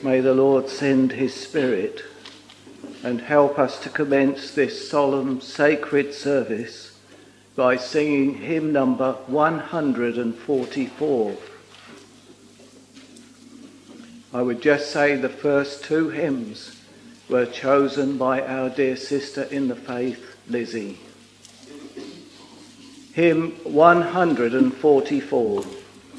May the Lord send his Spirit and help us to commence this solemn sacred service by singing hymn number 144. I would just say the first two hymns were chosen by our dear sister in the faith, Lizzie. Hymn 144.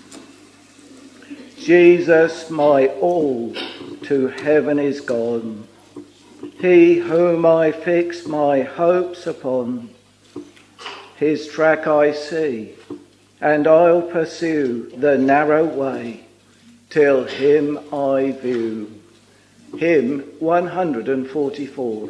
Jesus, my all, to heaven is gone. He whom I fix my hopes upon. His track I see, and I'll pursue the narrow way till him I view. Hymn 144.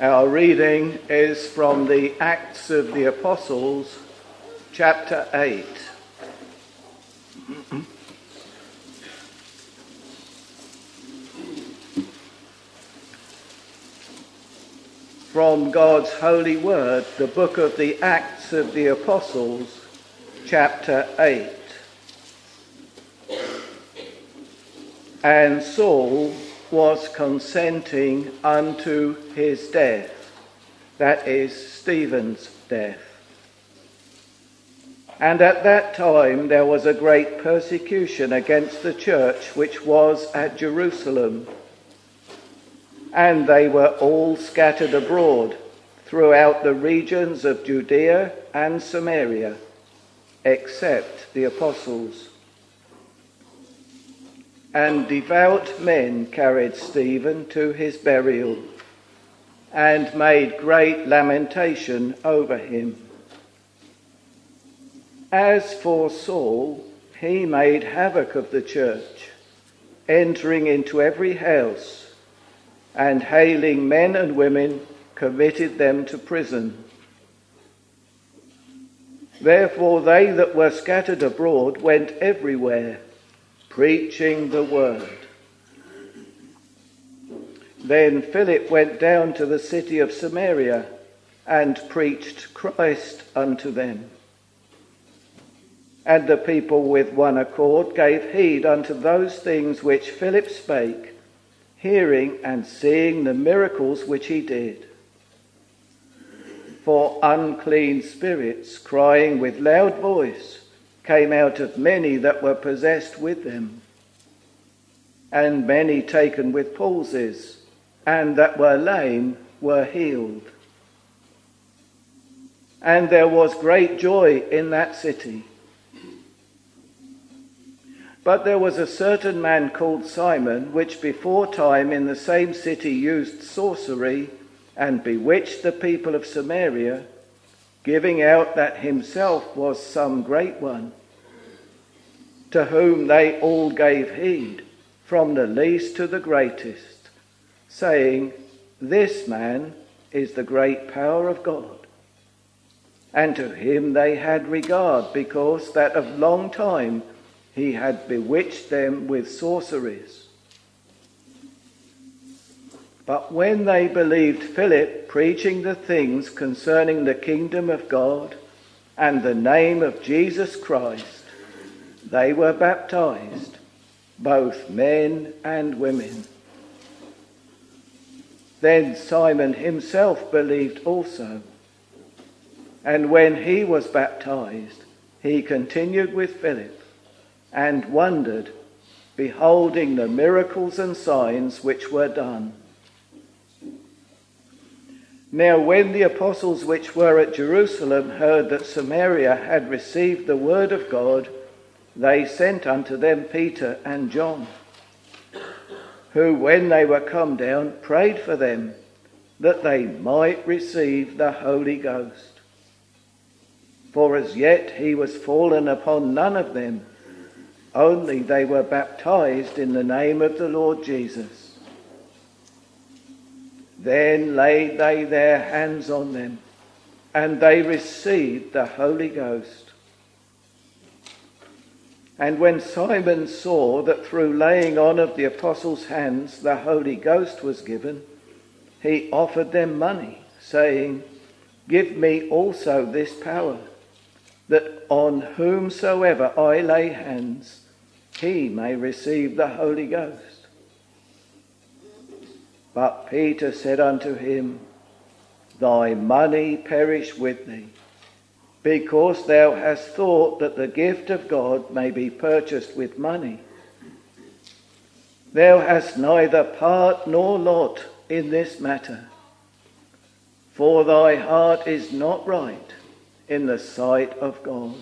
Our reading is from the Acts of the Apostles, chapter 8. From God's holy word, the book of the Acts of the Apostles, chapter 8. And Saul was consenting unto his death, that is, Stephen's death. And at that time there was a great persecution against the church which was at Jerusalem, and they were all scattered abroad throughout the regions of Judea and Samaria, except the apostles. And devout men carried Stephen to his burial, and made great lamentation over him. As for Saul, he made havoc of the church, entering into every house, and hailing men and women, committed them to prison. Therefore they that were scattered abroad went everywhere, preaching the word. Then Philip went down to the city of Samaria, and preached Christ unto them. And the people with one accord gave heed unto those things which Philip spake, hearing and seeing the miracles which he did. For unclean spirits, crying with loud voice, came out of many that were possessed with them. And many taken with palsies, and that were lame, were healed. And there was great joy in that city. But there was a certain man called Simon, which before time in the same city used sorcery, and bewitched the people of Samaria, giving out that himself was some great one, to whom they all gave heed, from the least to the greatest, saying, This man is the great power of God. And to him they had regard, because that of long time he had bewitched them with sorceries. But when they believed Philip preaching the things concerning the kingdom of God and the name of Jesus Christ, they were baptized, both men and women. Then Simon himself believed also, and when he was baptized, he continued with Philip, and wondered, beholding the miracles and signs which were done. Now when the apostles which were at Jerusalem heard that Samaria had received the word of God, they sent unto them Peter and John, who, when they were come down, prayed for them, that they might receive the Holy Ghost. For as yet he was fallen upon none of them, only they were baptized in the name of the Lord Jesus. Then laid they their hands on them, and they received the Holy Ghost. And when Simon saw that through laying on of the apostles' hands the Holy Ghost was given, he offered them money, saying, Give me also this power, that on whomsoever I lay hands, he may receive the Holy Ghost. But Peter said unto him, Thy money perish with thee, because thou hast thought that the gift of God may be purchased with money. Thou hast neither part nor lot in this matter, for thy heart is not right in the sight of God.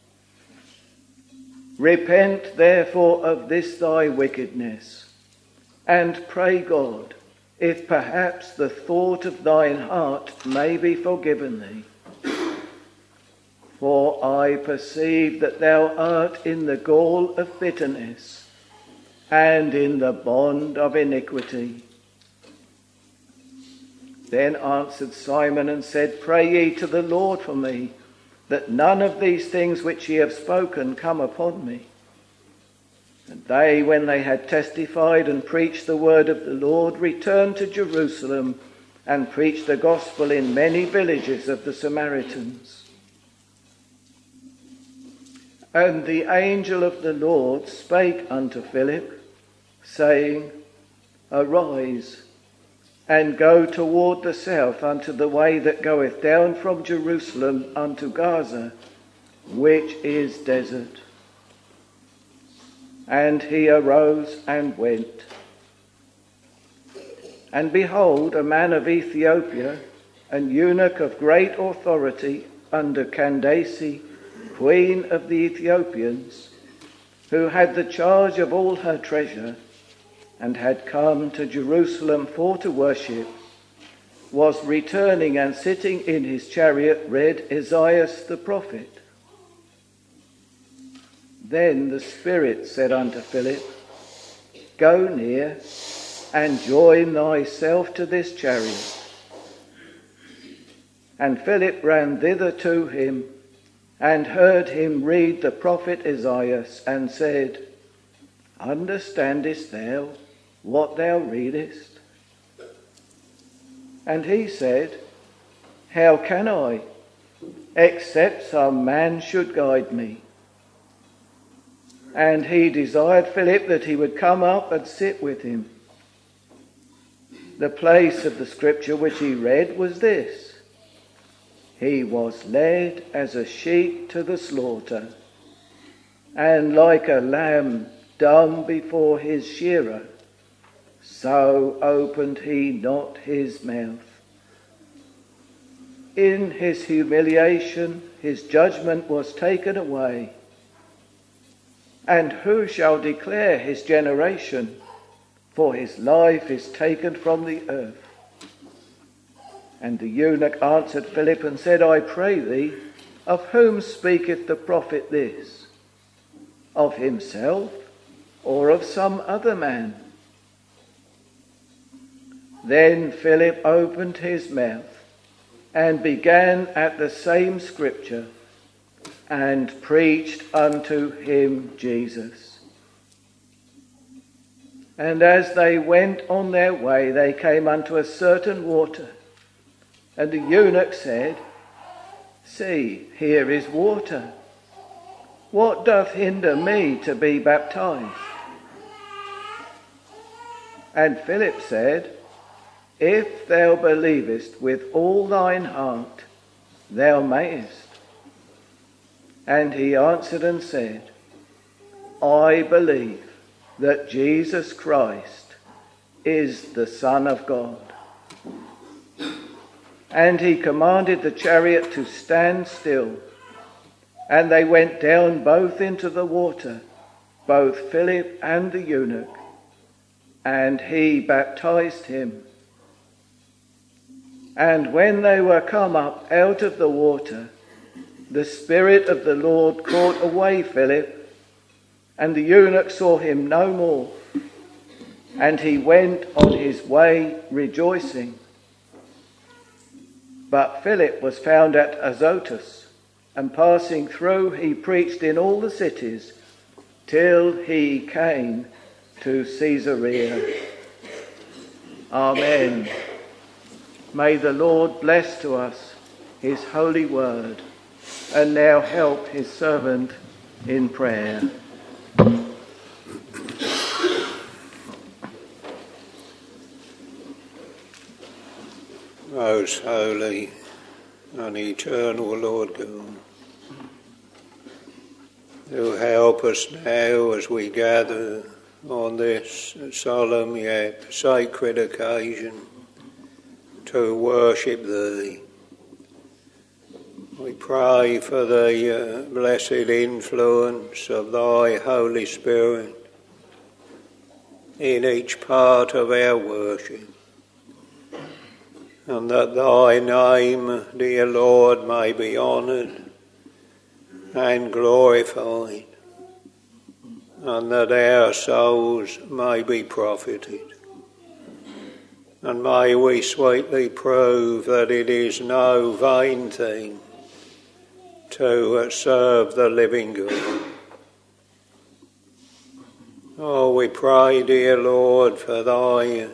Repent therefore of this thy wickedness, and pray God, if perhaps the thought of thine heart may be forgiven thee. For I perceive that thou art in the gall of bitterness, and in the bond of iniquity. Then answered Simon and said, Pray ye to the Lord for me, that none of these things which ye have spoken come upon me. And they, when they had testified and preached the word of the Lord, returned to Jerusalem and preached the gospel in many villages of the Samaritans. And the angel of the Lord spake unto Philip, saying, Arise, and go toward the south unto the way that goeth down from Jerusalem unto Gaza, which is desert. And he arose and went. And behold, a man of Ethiopia, an eunuch of great authority under Candace, queen of the Ethiopians, who had the charge of all her treasure, and had come to Jerusalem for to worship, was returning and sitting in his chariot read Isaiah the prophet. Then the Spirit said unto Philip, Go near and join thyself to this chariot. And Philip ran thither to him, and heard him read the prophet Isaiah, and said, Understandest thou what thou readest? And he said, How can I, except some man should guide me? And he desired Philip that he would come up and sit with him. The place of the scripture which he read was this: He was led as a sheep to the slaughter, and like a lamb dumb before his shearer, so opened he not his mouth. In his humiliation his judgment was taken away. And who shall declare his generation? For his life is taken from the earth. And the eunuch answered Philip and said, I pray thee, of whom speaketh the prophet this? Of himself, or of some other man? Then Philip opened his mouth and began at the same scripture, and preached unto him Jesus. And as they went on their way, they came unto a certain water. And the eunuch said, See, here is water. What doth hinder me to be baptized? And Philip said, If thou believest with all thine heart, thou mayest. And he answered and said, I believe that Jesus Christ is the Son of God. And he commanded the chariot to stand still. And they went down both into the water, both Philip and the eunuch, and he baptized him. And when they were come up out of the water, the Spirit of the Lord caught away Philip, and the eunuch saw him no more, and he went on his way rejoicing. But Philip was found at Azotus, and passing through he preached in all the cities till he came to Caesarea. Amen. May the Lord bless to us his holy word, and now help his servant in prayer. Most holy and eternal Lord God, who help us now as we gather on this solemn yet sacred occasion to worship thee. We pray for the blessed influence of thy Holy Spirit in each part of our worship, and that thy name, dear Lord, may be honoured and glorified, and that our souls may be profited. And may we sweetly prove that it is no vain thing to serve the living God. Oh, we pray, dear Lord, for thy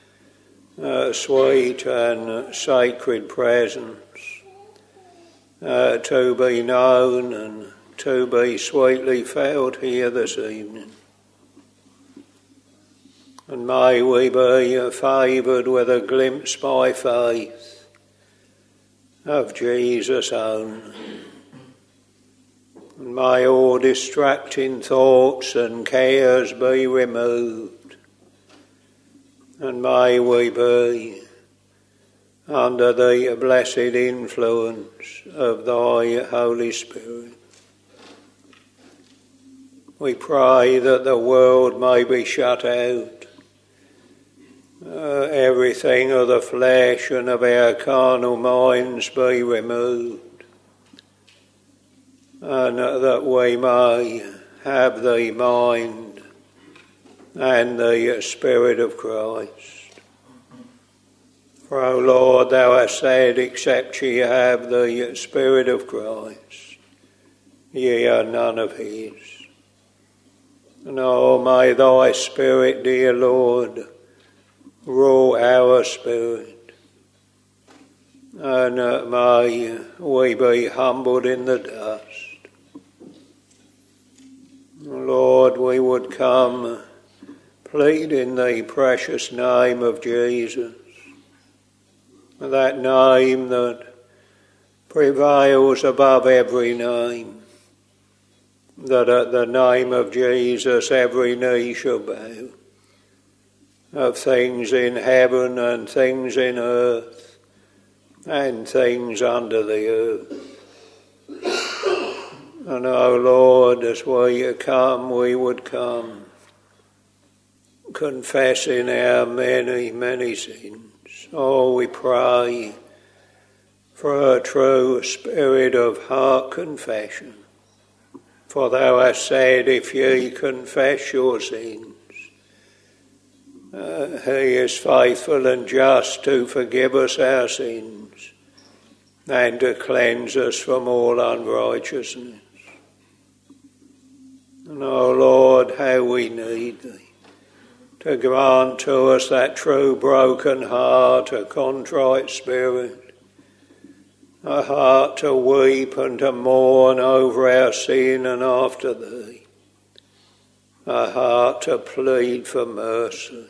sweet and sacred presence to be known and to be sweetly felt here this evening. And may we be favoured with a glimpse by faith of Jesus only. And may all distracting thoughts and cares be removed. And may we be under the blessed influence of thy Holy Spirit. We pray that the world may be shut out. Everything of the flesh and of our carnal minds be removed, and that we may have the mind and the Spirit of Christ. For, O Lord, thou hast said, except ye have the Spirit of Christ, ye are none of his. And oh, may thy Spirit, dear Lord, rule our spirit, and may we be humbled in the dust. Lord, we would come pleading the precious name of Jesus, that name that prevails above every name, that at the name of Jesus every knee shall bow, of things in heaven and things in earth and things under the earth. And, O Lord, as we come, we would come confessing our many, many sins. Oh, we pray for a true spirit of heart confession. For thou hast said, if ye confess your sins, he is faithful and just to forgive us our sins and to cleanse us from all unrighteousness. And, O Lord, how we need thee to grant to us that true broken heart, a contrite spirit, a heart to weep and to mourn over our sin and after thee, a heart to plead for mercy.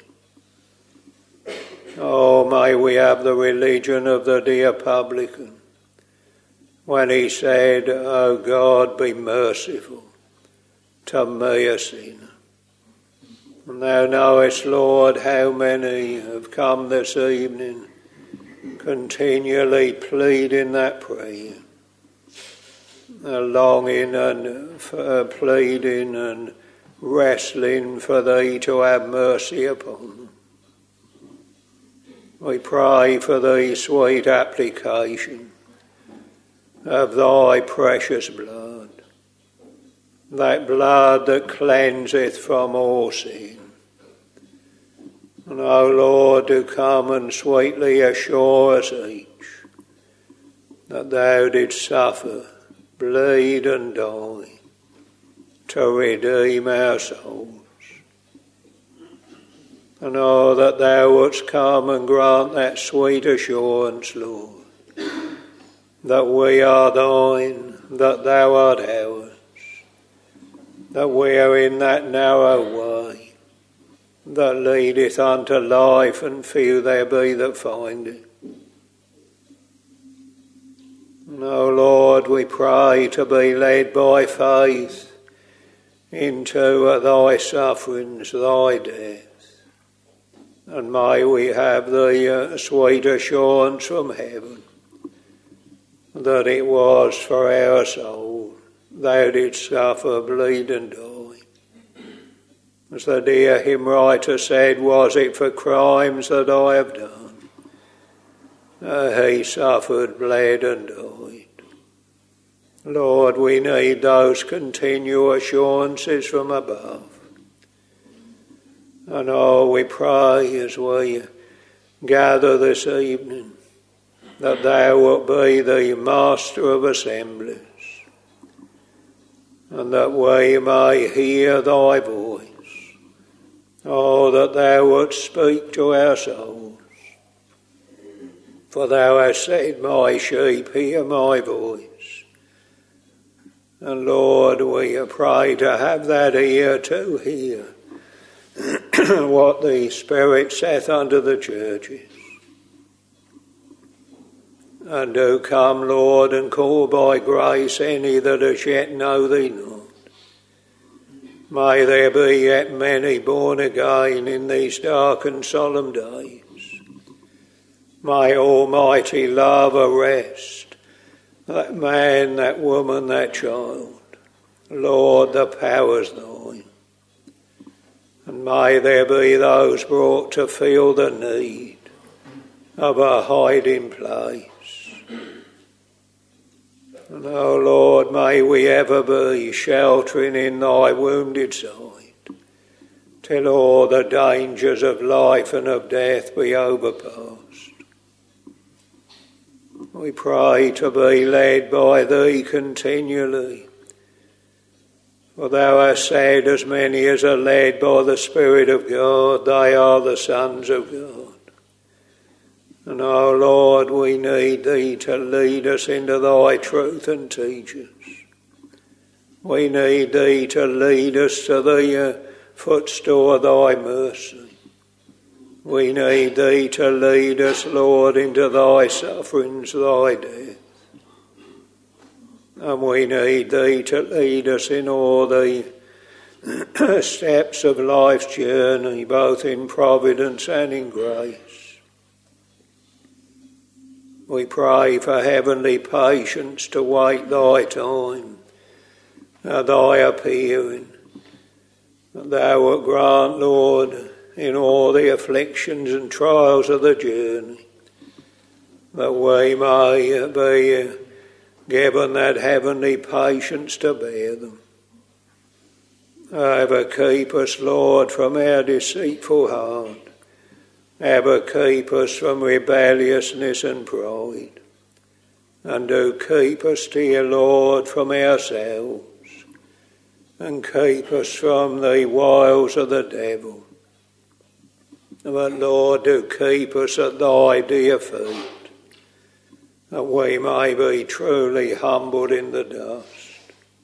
Oh, may we have the religion of the dear publican, when he said, O God, be merciful to me, a sinner. And thou knowest, Lord, how many have come this evening continually pleading that prayer, longing and pleading and wrestling for thee to have mercy upon them. We pray for the sweet application of thy precious blood, that blood that cleanseth from all sin. And, O Lord, do come and sweetly assure us each that thou didst suffer, bleed and die to redeem our souls. And oh, that thou wouldst come and grant that sweet assurance, Lord, that we are thine, that thou art ours, that we are in that narrow way that leadeth unto life, and few there be that find it. And, O Lord, we pray to be led by faith into thy sufferings, thy death. And may we have the sweet assurance from heaven that it was for our soul thou didst suffer, bleed and die. As the dear hymn writer said, was it for crimes that I have done? He suffered, bled and died. Lord, we need those continual assurances from above. And oh, we pray as we gather this evening, that thou wilt be the master of assemblies, and that we may hear thy voice. Oh, that thou wouldst speak to our souls. For thou hast said, my sheep hear my voice. And Lord, we pray to have that ear to hear what the Spirit saith unto the churches. And do come, Lord, and call by grace any that as yet know thee not. May there be yet many born again in these dark and solemn days. May almighty love arrest that man, that woman, that child. Lord, the power's thine. And may there be those brought to feel the need of a hiding place. And, oh Lord, may we ever be sheltering in thy wounded side, till all the dangers of life and of death be overpassed. We pray to be led by thee continually, for thou hast said, as many as are led by the Spirit of God, they are the sons of God. And, oh Lord, we need thee to lead us into thy truth and teach us. We need thee to lead us to the footstool of thy mercy. We need thee to lead us, Lord, into thy sufferings, thy death. And we need thee to lead us in all the steps of life's journey, both in providence and in grace. We pray for heavenly patience to wait thy time, thy appearing. That thou wilt grant, Lord, in all the afflictions and trials of the journey, that we may be given that heavenly patience to bear them. Ever keep us, Lord, from our deceitful heart. Ever keep us from rebelliousness and pride. And do keep us, dear Lord, from ourselves. And keep us from the wiles of the devil. But Lord, do keep us at thy dear feet, that we may be truly humbled in the dust.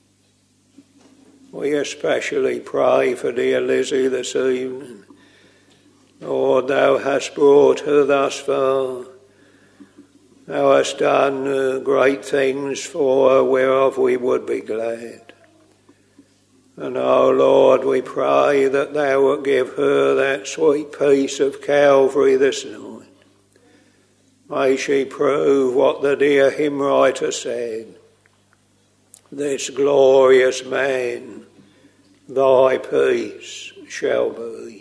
We especially pray for dear Lizzie this evening. Lord, thou hast brought her thus far. Thou hast done great things for her, whereof we would be glad. And, oh Lord, we pray that thou wilt give her that sweet peace of Calvary this night. May she prove what the dear hymn writer said. This glorious man, thy peace shall be.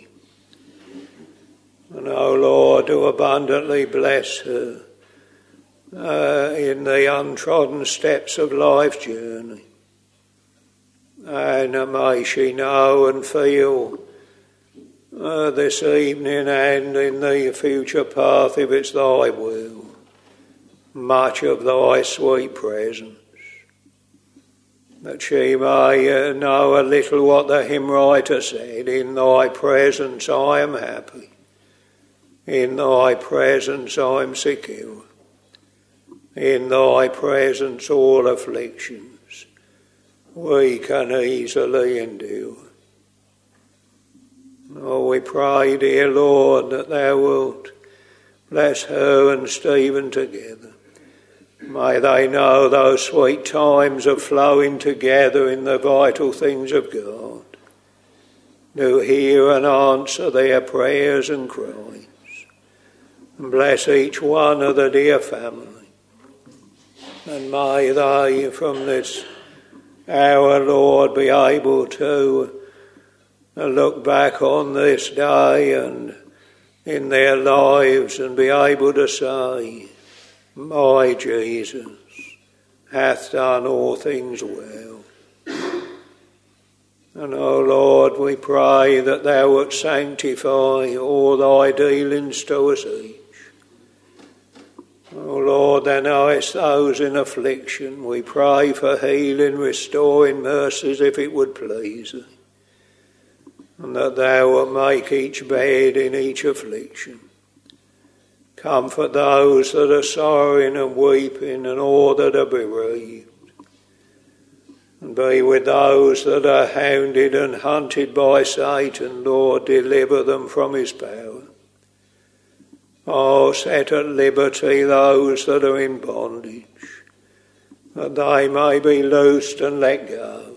And, oh Lord, do abundantly bless her in the untrodden steps of life's journey. And may she know and feel this evening and in the future path, if it's thy will, much of thy sweet presence. That she may know a little what the hymn writer said, in thy presence I am happy. In thy presence I'm secure. In thy presence all afflictions we can easily endure. Oh, we pray, dear Lord, that thou wilt bless her and Stephen together. May they know those sweet times of flowing together in the vital things of God. Do hear and answer their prayers and cries. And bless each one of the dear family. And may they from this hour, Lord, be able to look back on this day and in their lives and be able to say, my Jesus hath done all things well. And, O Lord, we pray that thou wilt sanctify all thy dealings to us each. O Lord, thou knowest those in affliction. We pray for healing, restoring mercies, if it would please thee, and that thou wilt make each bed in each affliction. Comfort those that are sorrowing and weeping, and all that are bereaved. And be with those that are hounded and hunted by Satan. Lord, deliver them from his power. Oh, set at liberty those that are in bondage, that they may be loosed and let go.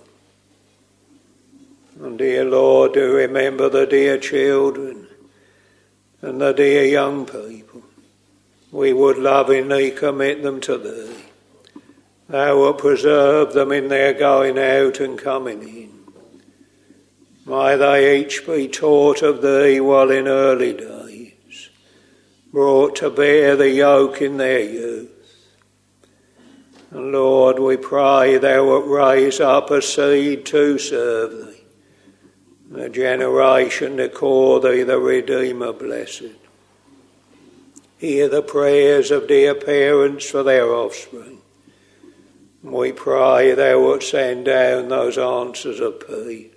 And dear Lord, do remember the dear children and the dear young people. We would lovingly commit them to thee. Thou wilt preserve them in their going out and coming in. May they each be taught of thee while in early days, brought to bear the yoke in their youth. And Lord, we pray thou wilt raise up a seed to serve thee, a generation to call thee the Redeemer blessed. Hear the prayers of dear parents for their offspring. We pray thou wilt send down those answers of peace.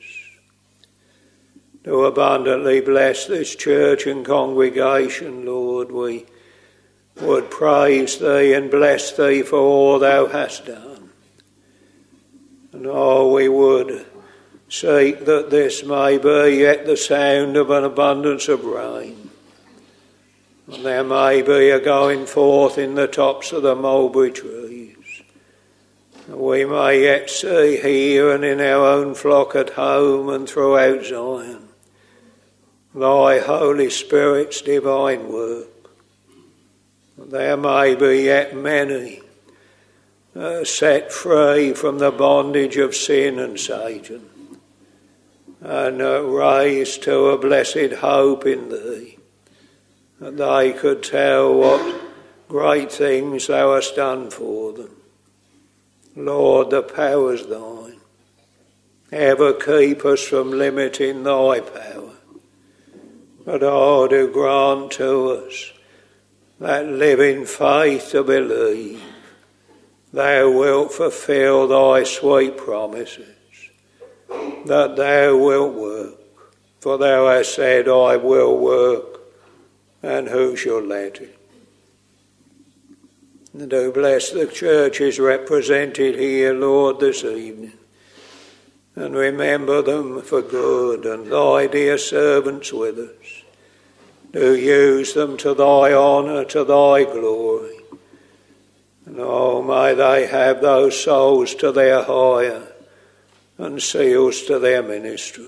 To abundantly bless this church and congregation, Lord, we would praise thee and bless thee for all thou hast done. And we would seek that this may be yet the sound of an abundance of rain, and there may be a going forth in the tops of the mulberry trees, and we may yet see here and in our own flock at home and throughout Zion thy Holy Spirit's divine work. There may be yet many set free from the bondage of sin and Satan, and raised to a blessed hope in thee, that they could tell what great things thou hast done for them. Lord, the power's thine. Ever keep us from limiting thy power. But do grant to us that living faith to believe thou wilt fulfill thy sweet promises, that thou wilt work, for thou hast said, I will work, and who shall let it? And do bless the churches represented here, Lord, this evening, and remember them for good, and thy dear servants with us. Do use them to thy honour, to thy glory. And may they have those souls to their hire and seals to their ministry.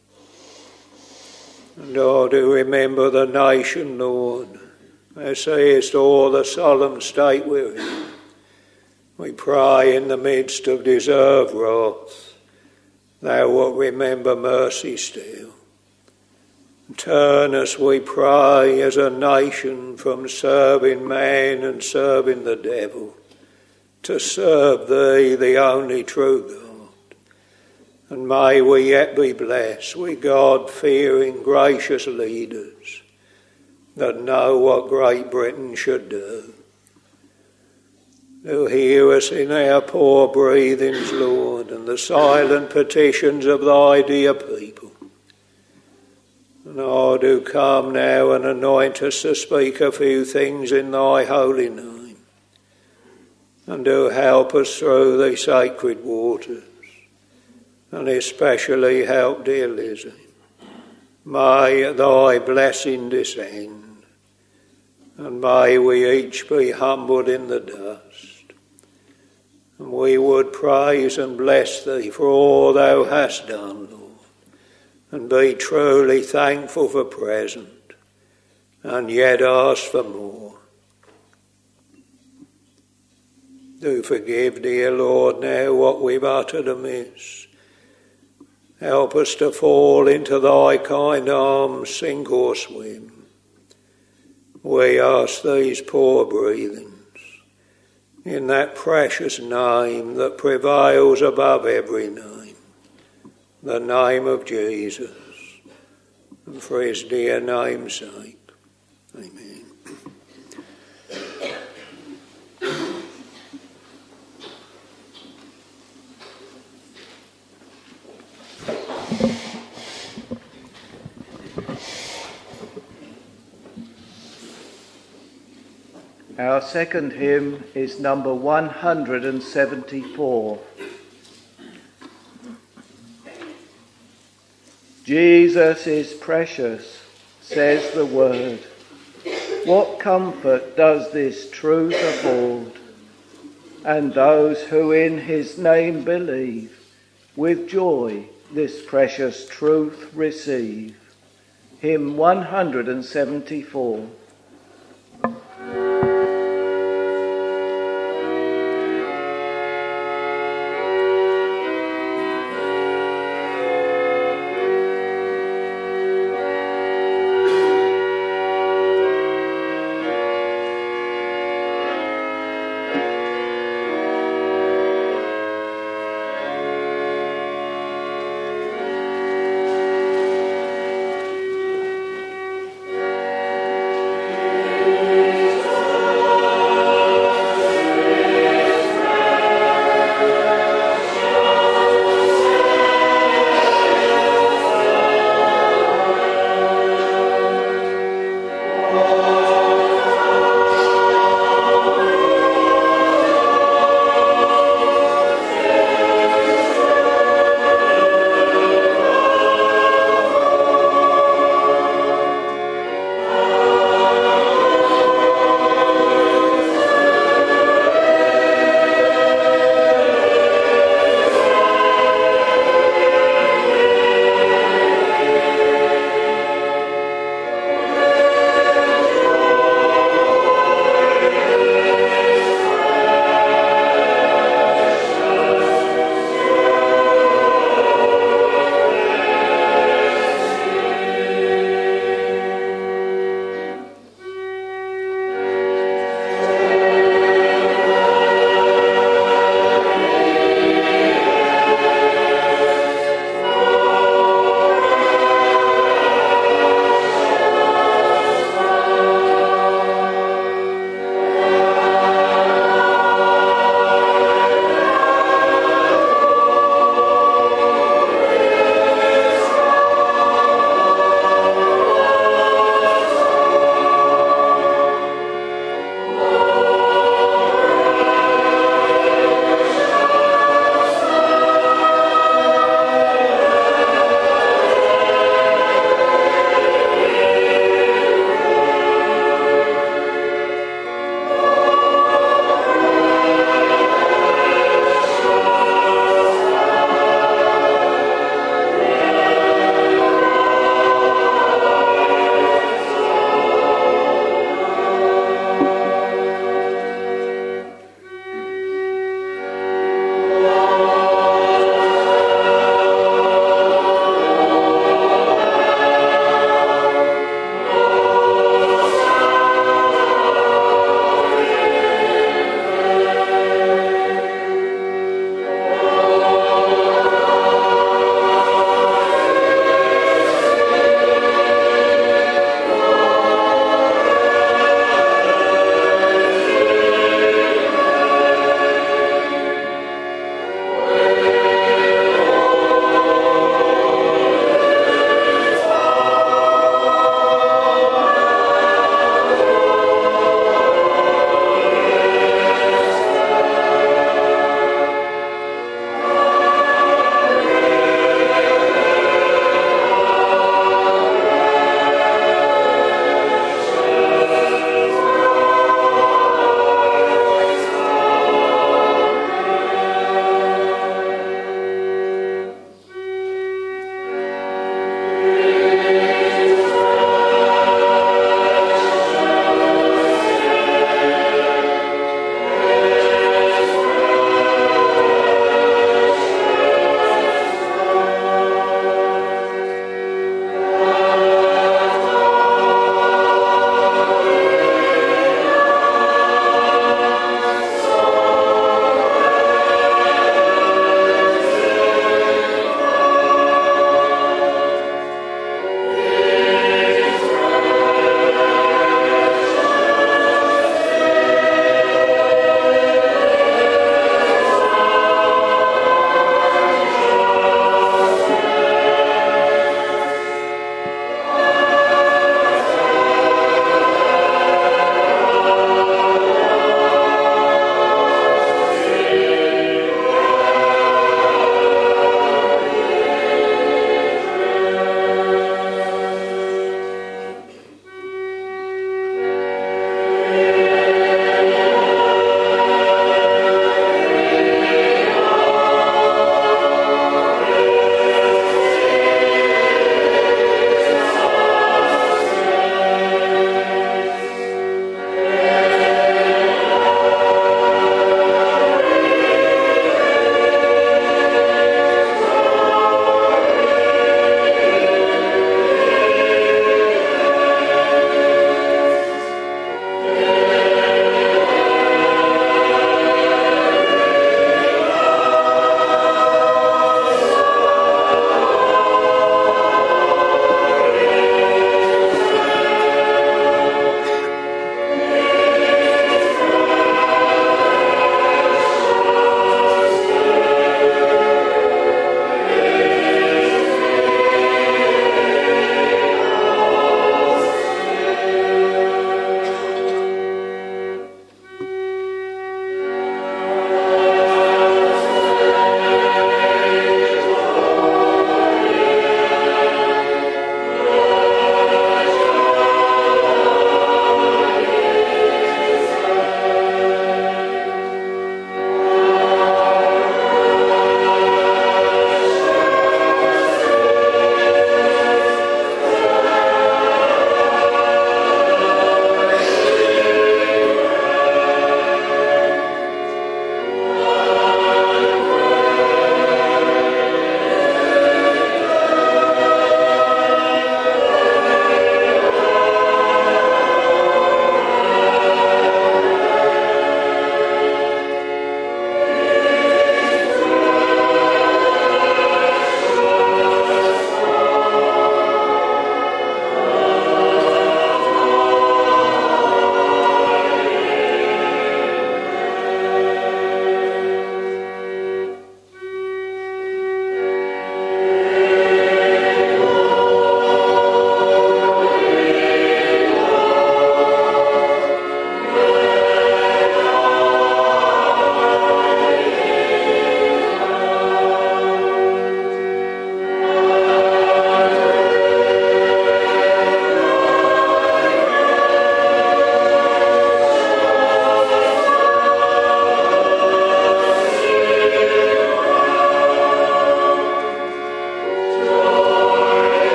And do remember the nation, Lord. Thou seest all the solemn state we're in. We pray in the midst of deserved wrath, thou wilt remember mercy still. Turn us, we pray, as a nation from serving man and serving the devil, to serve thee, the only true God. And may we yet be blessed with God-fearing, gracious leaders that know what Great Britain should do. Do hear us in our poor breathings, Lord, and the silent petitions of thy dear people. And do come now and anoint us to speak a few things in thy holy name. And do help us through the sacred waters. And especially help dear Lizzie. May thy blessing descend. And may we each be humbled in the dust. And we would praise and bless thee for all thou hast done, Lord. And be truly thankful for present, and yet ask for more. Do forgive, dear Lord, now what we've uttered amiss. Help us to fall into thy kind arms, sink or swim. We ask these poor breathings in that precious name that prevails above every name. The name of Jesus, and for his dear name's sake. Amen. Our second hymn is number 174. Jesus is precious, says the word. What comfort does this truth afford? And those who in his name believe, with joy this precious truth receive. Hymn 174.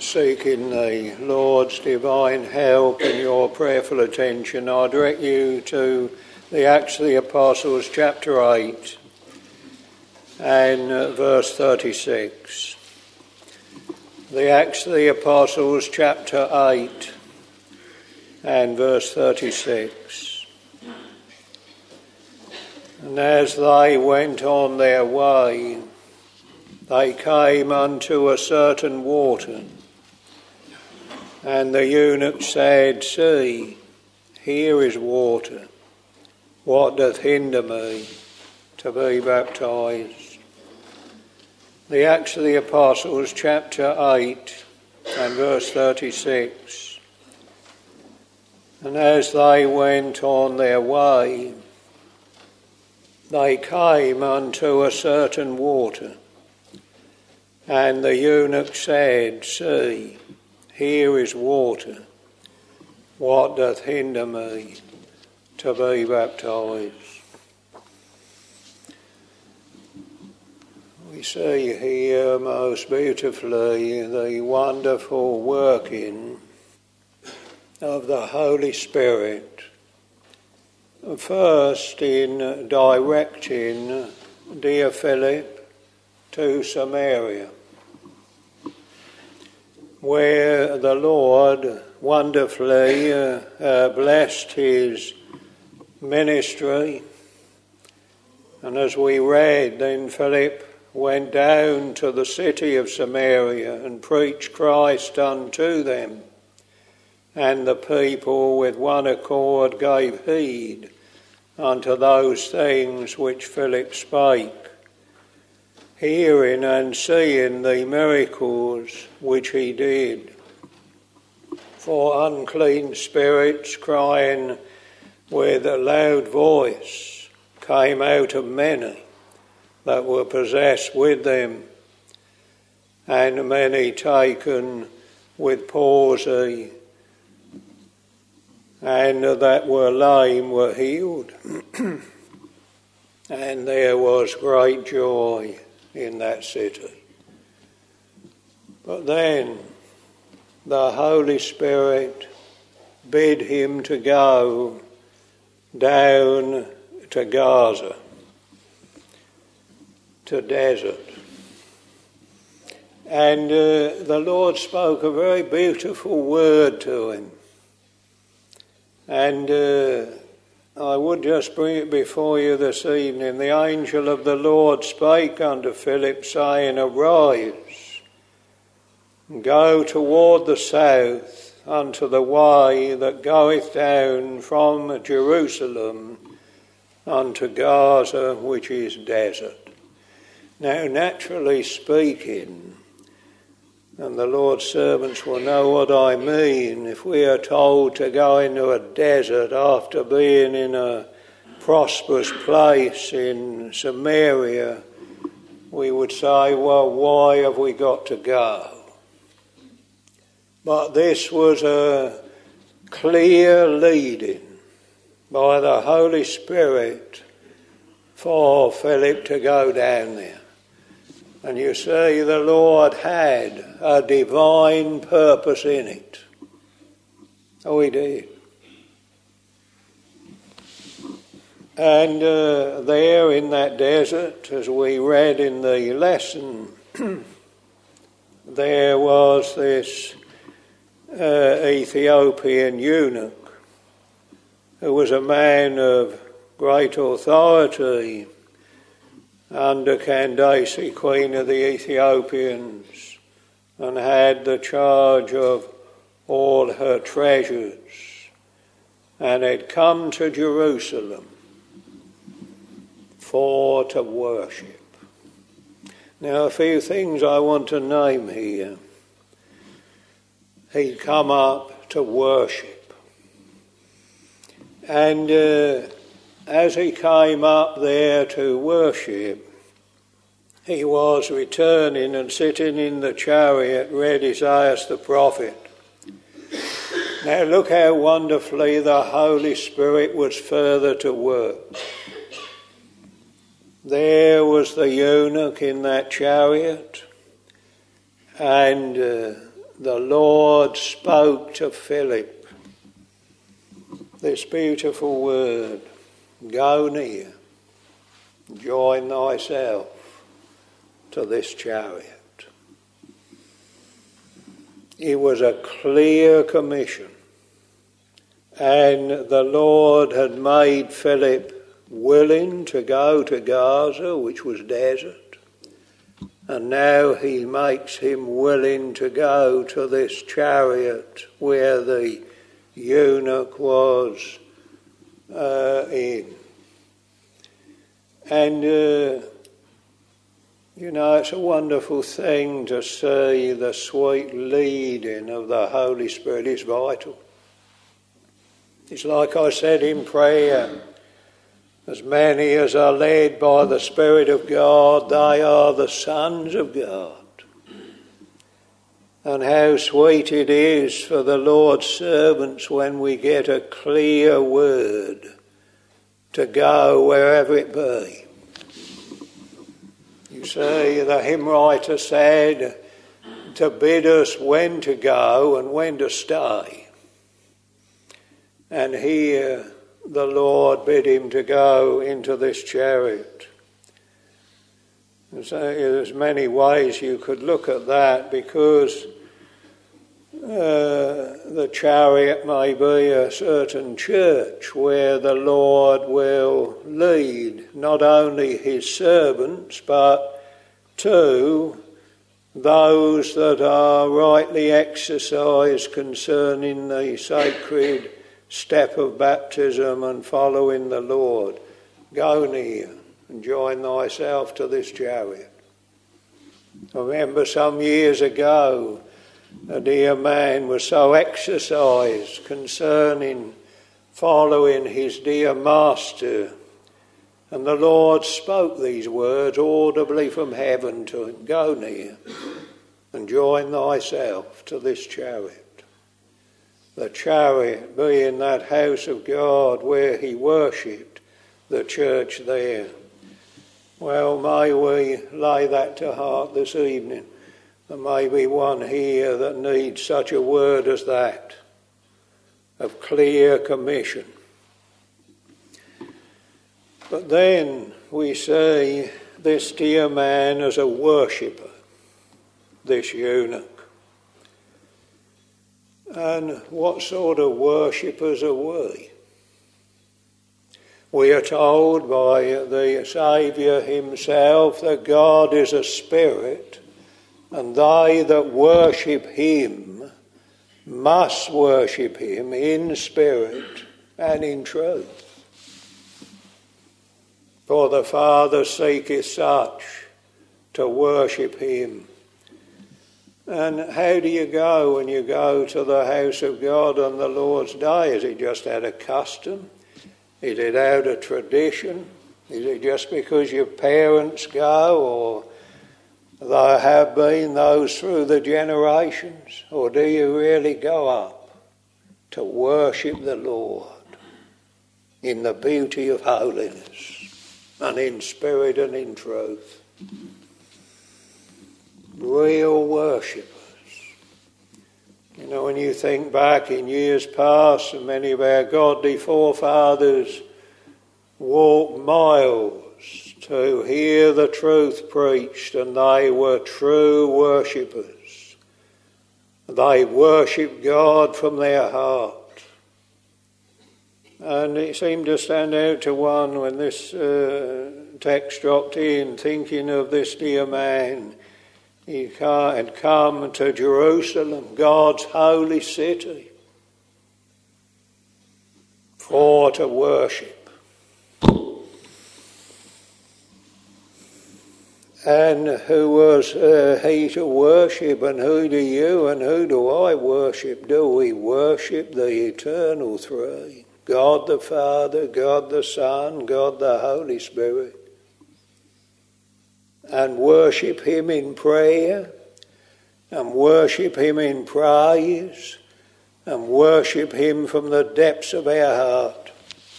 seeking the Lord's divine help and your prayerful attention, I direct you to the Acts of the Apostles, chapter 8 and verse 36. The Acts of the Apostles, chapter 8 and verse 36. And as they went on their way, they came unto a certain water, and the eunuch said, See, here is water. What doth hinder me to be baptized? The Acts of the Apostles, chapter 8 and verse 36. And as they went on their way, they came unto a certain water, and the eunuch said, See, here is water. What doth hinder me to be baptized? We see here most beautifully the wonderful working of the Holy Spirit, first in directing dear Philip to Samaria, where the Lord wonderfully blessed his ministry. And as we read, then Philip went down to the city of Samaria and preached Christ unto them. And the people with one accord gave heed unto those things which Philip spake, hearing and seeing the miracles which he did. For unclean spirits, crying with a loud voice, came out of many that were possessed with them, and many taken with palsy, and that were lame were healed. And there was great joy in that city. But then the Holy Spirit bid him to go down to Gaza, to desert. And the Lord spoke a very beautiful word to him. And I would just bring it before you this evening. The angel of the Lord spake unto Philip, saying, Arise, and go toward the south unto the way that goeth down from Jerusalem unto Gaza, which is desert. Now, naturally speaking, and the Lord's servants will know what I mean, if we are told to go into a desert after being in a prosperous place in Samaria, we would say, well, why have we got to go? But this was a clear leading by the Holy Spirit for Philip to go down there. And you see, the Lord had a divine purpose in it. Oh, he did. And there in that desert, as we read in the lesson, there was this Ethiopian eunuch who was a man of great authority under Candace, queen of the Ethiopians, and had the charge of all her treasures, and had come to Jerusalem for to worship. Now, a few things I want to name here. He'd come up to worship. And as he came up there to worship, he was returning and sitting in the chariot read Isaiah the prophet. Now look how wonderfully the Holy Spirit was further to work. There was the eunuch in that chariot, and the Lord spoke to Philip this beautiful word, go near, join thyself to this chariot. It was a clear commission, and the Lord had made Philip willing to go to Gaza, which was desert, and now he makes him willing to go to this chariot where the eunuch was in. And, it's a wonderful thing to see the sweet leading of the Holy Spirit. It's vital. It's like I said in prayer, as many as are led by the Spirit of God, they are the sons of God. And how sweet it is for the Lord's servants when we get a clear word to go wherever it be. You see, the hymn writer said to bid us when to go and when to stay. And here the Lord bid him to go into this chariot. And so there's many ways you could look at that, because the chariot may be a certain church where the Lord will lead not only his servants but to those that are rightly exercised concerning the sacred step of baptism and following the Lord. Go near and join thyself to this chariot. I remember some years ago, a dear man was so exercised concerning following his dear master, and the Lord spoke these words audibly from heaven to him, go near and join thyself to this chariot. The chariot being that house of God where he worshipped, the church there. Well, may we lay that to heart this evening. There may be one here that needs such a word as that, of clear commission. But then we see this dear man as a worshipper, this eunuch. And what sort of worshippers are we? We are told by the Saviour himself that God is a spirit, and they that worship him must worship him in spirit and in truth. For the Father seeketh such to worship him. And how do you go when you go to the house of God on the Lord's day? Is it just out of custom? Is it out of tradition? Is it just because your parents go, or there have been those through the generations? Or do you really go up to worship the Lord in the beauty of holiness and in spirit and in truth? Real worshippers. When you think back in years past, and many of our godly forefathers walked miles to hear the truth preached, and they were true worshippers. They worshipped God from their heart. And it seemed to stand out to one when this text dropped in, thinking of this dear man. He had come to Jerusalem, God's holy city, for to worship. And who was he to worship, and who do you and who do I worship? Do we worship the eternal three? God the Father, God the Son, God the Holy Spirit. And worship him in prayer, and worship him in praise, and worship him from the depths of our heart.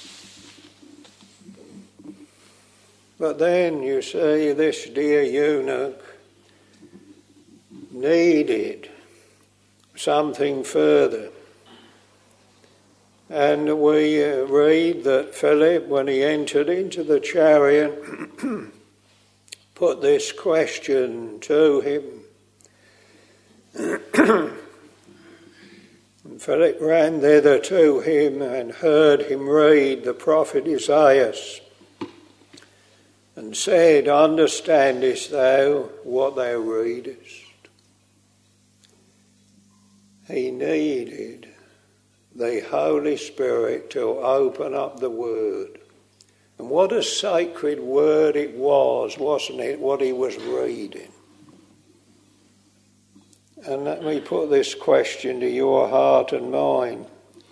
But then you see, this dear eunuch needed something further. And we read that Philip, when he entered into the chariot, put this question to him. And Philip ran thither to him and heard him read the prophet Isaiah, and said, Understandest thou what thou readest? He needed the Holy Spirit to open up the Word. And what a sacred word it was, wasn't it, what he was reading? And let me put this question to your heart and mind.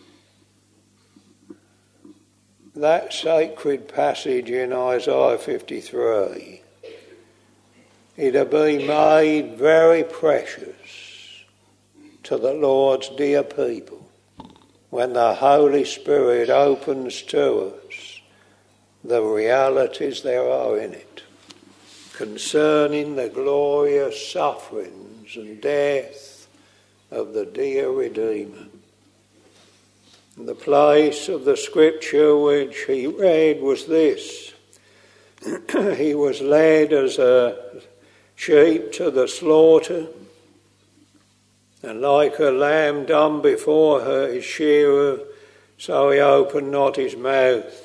That sacred passage in Isaiah 53, it had been made very precious to the Lord's dear people when the Holy Spirit opens to us the realities there are in it concerning the glorious sufferings and death of the dear Redeemer. And the place of the scripture which he read was this. He was led as a sheep to the slaughter, and like a lamb dumb before her his shearer, so he opened not his mouth.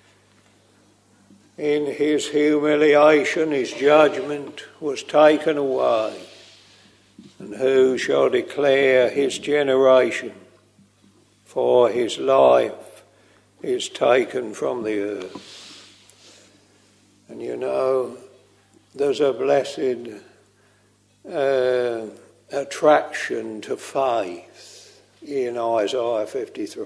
In his humiliation his judgment was taken away. And who shall declare his generation? For his life is taken from the earth. And you know, there's a blessed attraction to faith in Isaiah 53.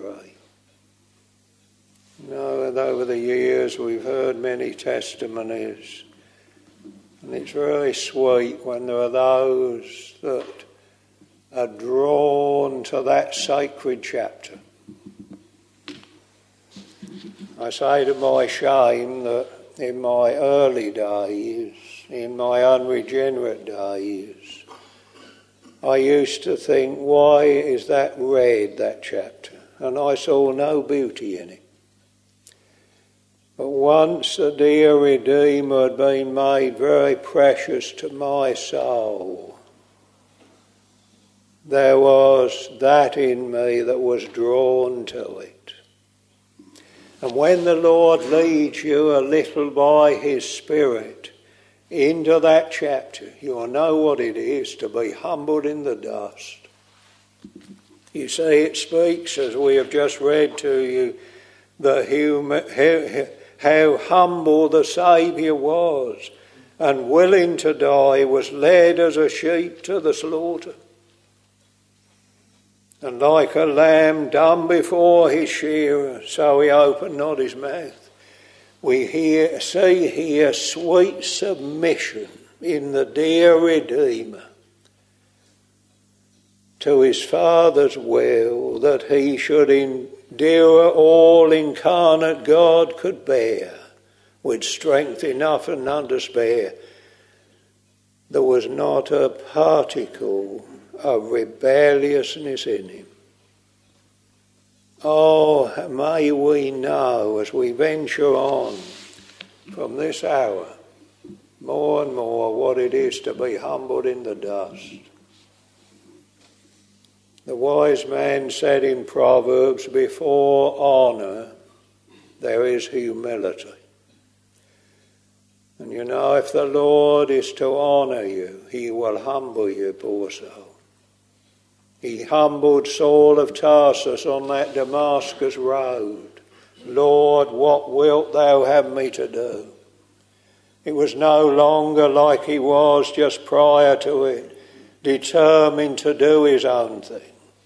You know, and over the years we've heard many testimonies, and it's very sweet when there are those that are drawn to that sacred chapter. I say to my shame that in my early days, in my unregenerate days, I used to think, why is that read, that chapter? And I saw no beauty in it. But once the dear Redeemer had been made very precious to my soul, there was that in me that was drawn to it. And when the Lord leads you a little by his Spirit into that chapter, you'll know what it is to be humbled in the dust. You see, it speaks, as we have just read to you, how humble the Saviour was, and willing to die, was led as a sheep to the slaughter. And like a lamb dumb before his shearer, so he opened not his mouth. We see here sweet submission in the dear Redeemer to his Father's will, that he should endure all incarnate God could bear, with strength enough and none to spare. There was not a particle of rebelliousness in him. Oh, may we know as we venture on from this hour more and more what it is to be humbled in the dust. The wise man said in Proverbs, before honour there is humility. And you know, if the Lord is to honour you, he will humble you, poor soul. He humbled Saul of Tarsus on that Damascus road. Lord, what wilt thou have me to do? It was no longer like he was just prior to it, determined to do his own thing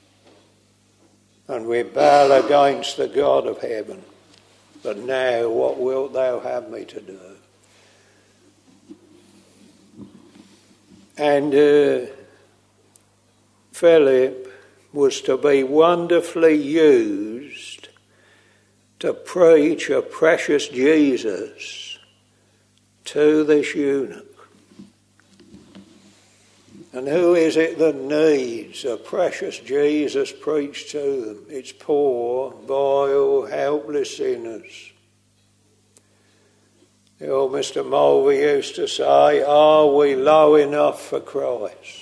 and rebel against the God of heaven. But now, what wilt thou have me to do? And Philip was to be wonderfully used to preach a precious Jesus to this eunuch. And who is it that needs a precious Jesus preached to them? It's poor, vile, helpless sinners. The old Mr. Mulvey used to say, are we low enough for Christ?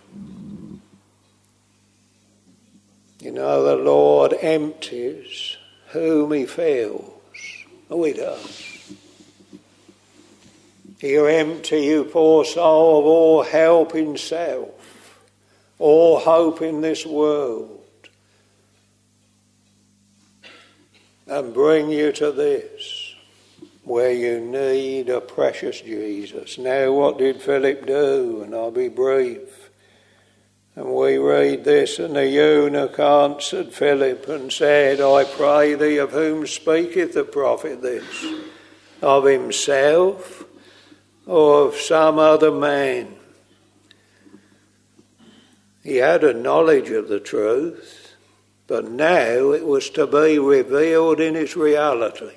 You know, the Lord empties whom he fills. Oh, he does. He'll empty you, poor soul, of all help in self, all hope in this world, and bring you to this, where you need a precious Jesus. Now, what did Philip do? And I'll be brief. And we read this, and the eunuch answered Philip and said, I pray thee, of whom speaketh the prophet this? Of himself or of some other man? He had a knowledge of the truth, but now it was to be revealed in its reality.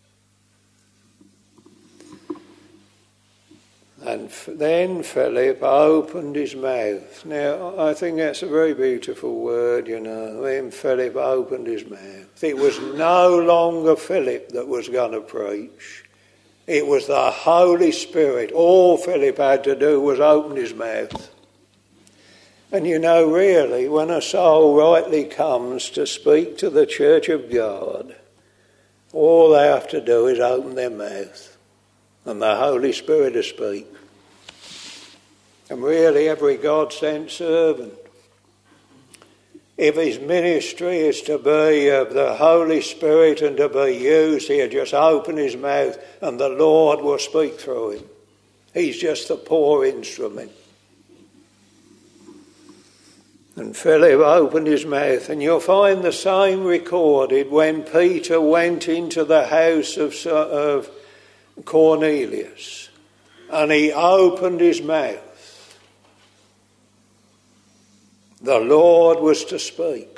And then Philip opened his mouth. Now, I think that's a very beautiful word, you know. Then Philip opened his mouth. It was no longer Philip that was going to preach. It was the Holy Spirit. All Philip had to do was open his mouth. And you know, really, when a soul rightly comes to speak to the church of God, all they have to do is open their mouth, and the Holy Spirit will speak. And really, every God-sent servant, if his ministry is to be of the Holy Spirit and to be used, he'll just open his mouth and the Lord will speak through him. He's just a poor instrument. And Philip opened his mouth, and you'll find the same recorded when Peter went into the house of Cornelius, and he opened his mouth. The Lord was to speak.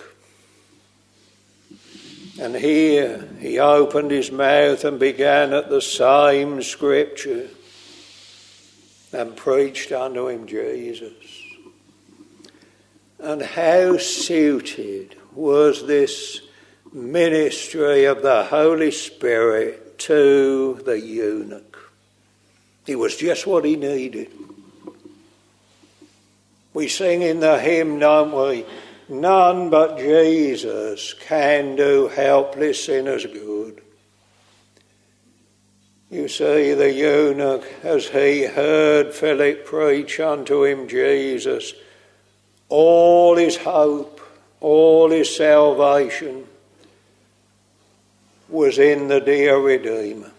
And here he opened his mouth and began at the same scripture and preached unto him Jesus. And how suited was this ministry of the Holy Spirit to the eunuch. It was just what he needed. We sing in the hymn, don't we? None but Jesus can do helpless sinners good. You see, the eunuch, as he heard Philip preach unto him Jesus, all his hope, all his salvation was in the dear Redeemer.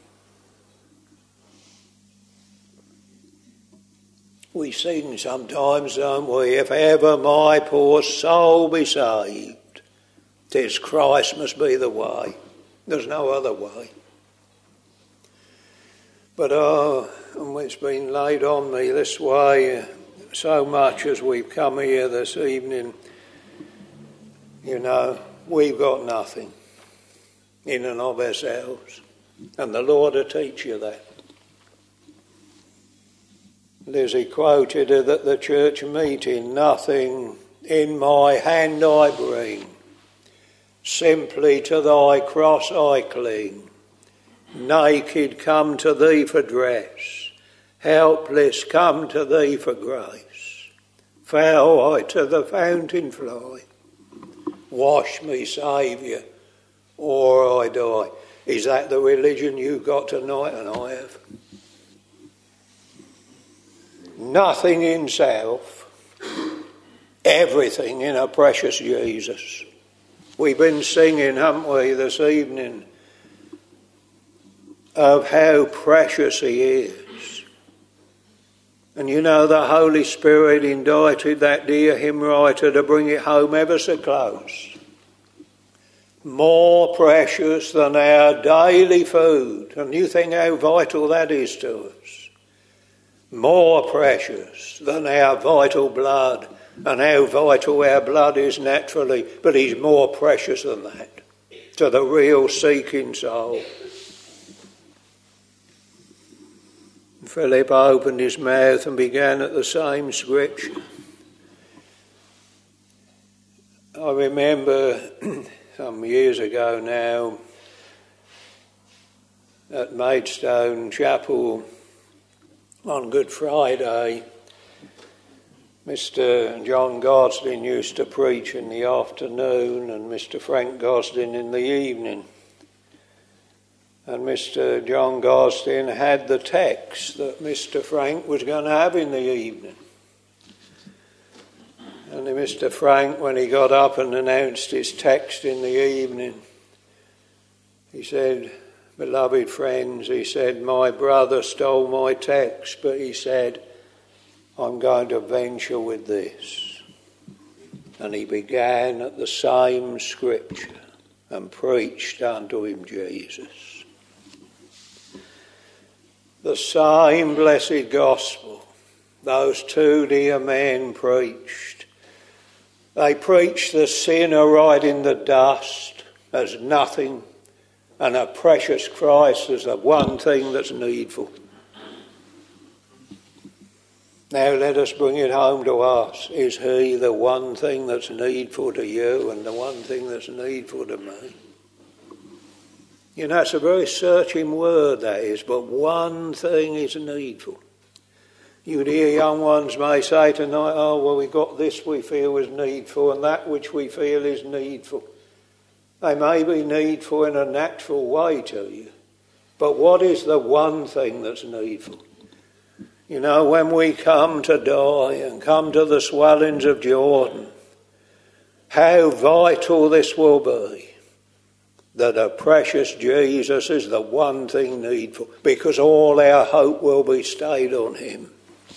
We sing sometimes, don't we? If ever my poor soul be saved, 'tis Christ must be the way. There's no other way. But it's been laid on me this way so much as we've come here this evening. You know, we've got nothing in and of ourselves. And the Lord will teach you that. Lizzie quoted it at the church meeting, nothing in my hand I bring, simply to thy cross I cling. Naked come to thee for dress, helpless come to thee for grace. Fell I to the fountain fly, wash me, Saviour, or I die. Is that the religion you've got tonight and I have? Nothing in self, everything in a precious Jesus. We've been singing, haven't we, this evening, of how precious he is. And you know, the Holy Spirit indicted that dear hymn writer to bring it home ever so close. More precious than our daily food. And you think how vital that is to us. More precious than our vital blood, and how vital our blood is naturally, but he's more precious than that to the real seeking soul. Philip opened his mouth and began at the same scripture. I remember some years ago now at Maidstone Chapel on Good Friday, Mr. John Gosling used to preach in the afternoon and Mr. Frank Gosling in the evening. And Mr. John Gosling had the text that Mr. Frank was going to have in the evening. And Mr. Frank, when he got up and announced his text in the evening, he said, "Beloved friends," he said, "my brother stole my text, but," he said, "I'm going to venture with this." And he began at the same scripture and preached unto him Jesus. The same blessed gospel those two dear men preached. They preached the sinner right in the dust as nothing, and a precious Christ as the one thing that's needful. Now let us bring it home to us. Is he the one thing that's needful to you and the one thing that's needful to me? You know, it's a very searching word, that is, but one thing is needful. You'd hear young ones may say tonight, "Oh, well, we got this we feel is needful and that which we feel is needful." They may be needful in a natural way to you, but what is the one thing that's needful? You know, when we come to die and come to the swellings of Jordan, how vital this will be, that a precious Jesus is the one thing needful, because all our hope will be stayed on him.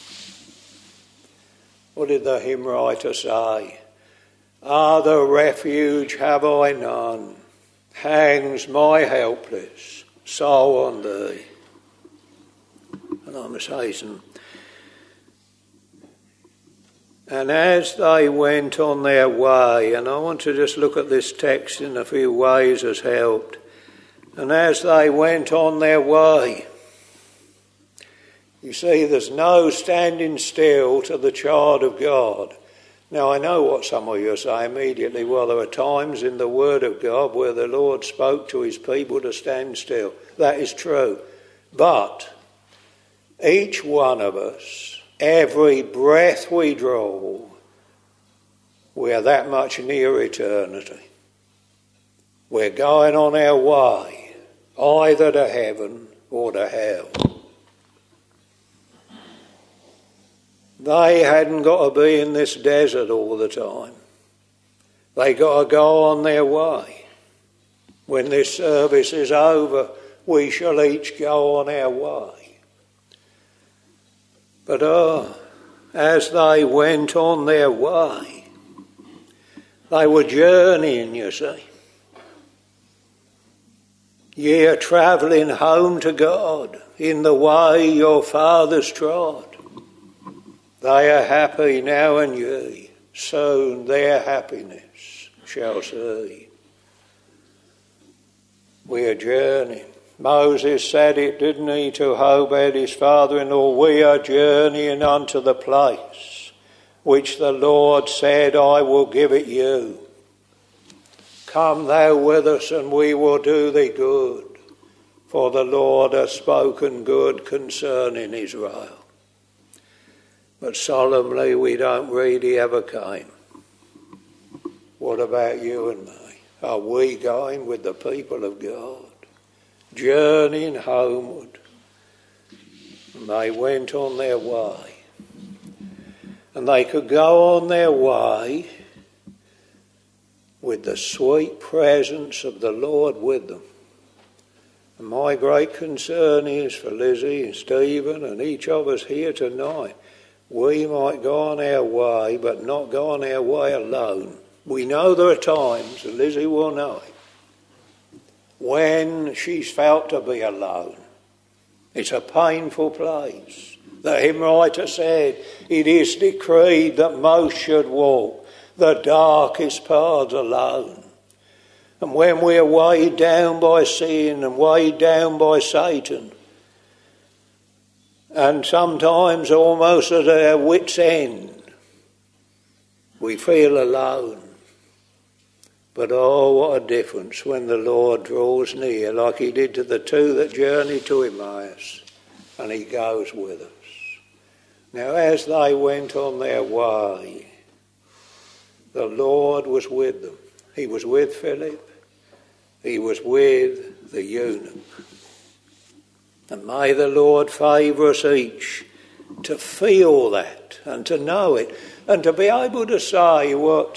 What did the hymn writer say? "Other refuge have I none, hangs my helpless soul on thee." And I must hasten. And as they went on their way, and I want to just look at this text in a few ways as helped. And as they went on their way, you see, there's no standing still to the child of God. Now, I know what some of you say immediately. Well, there are times in the Word of God where the Lord spoke to his people to stand still. That is true. But each one of us, every breath we draw, we are that much near eternity. We're going on our way, either to heaven or to hell. They hadn't got to be in this desert all the time. They got to go on their way. When this service is over, we shall each go on our way. But as they went on their way, they were journeying, you see. Ye are travelling home to God in the way your fathers trod. They are happy now, and ye soon their happiness shall see. We are journeying. Moses said it, didn't he, to Obed, his father-in-law? We are journeying unto the place which the Lord said, I will give it you. Come thou with us, and we will do thee good, for the Lord hath spoken good concerning Israel. But solemnly we don't read he ever came. What about you and me? Are we going with the people of God, journeying homeward? And they went on their way. And they could go on their way with the sweet presence of the Lord with them. And my great concern is for Lizzie and Stephen and each of us here tonight, we might go on our way, but not go on our way alone. We know there are times, and Lizzie will know it, when she's felt to be alone. It's a painful place. The hymn writer said, it is decreed that most should walk the darkest paths alone. And when we're weighed down by sin and weighed down by Satan, and sometimes almost at our wits' end. We feel alone. But oh, what a difference when the Lord draws near, like he did to the two that journeyed to Emmaus, and he goes with us. Now, as they went on their way, the Lord was with them. He was with Philip. He was with the eunuch. And may the Lord favour us each to feel that and to know it and to be able to say what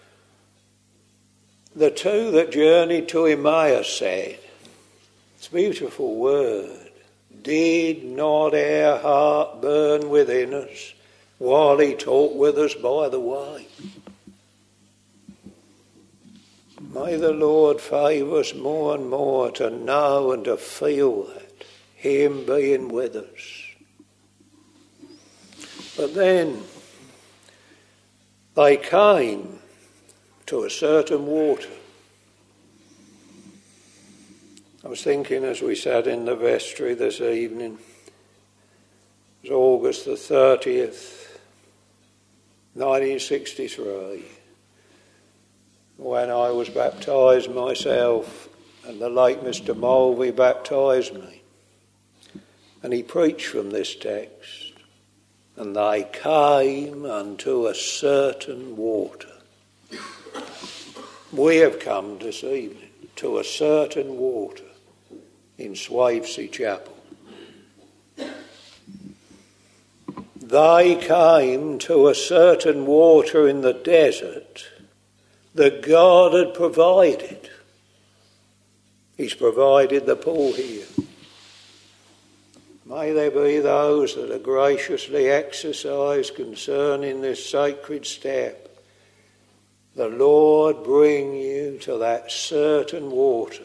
the two that journeyed to Emmaus said. It's a beautiful word. Did not our heart burn within us while he talked with us by the way? May the Lord favour us more and more to know and to feel that, him being with us. But then they came to a certain water. I was thinking as we sat in the vestry this evening, it was August the 30th, 1963, when I was baptised myself and the late Mr. Mulvey baptised me. And he preached from this text, and they came unto a certain water. We have come this evening to a certain water in Swavesey Chapel. They came to a certain water in the desert that God had provided. He's provided the pool here. May there be those that are graciously exercised concerning this sacred step. The Lord bring you to that certain water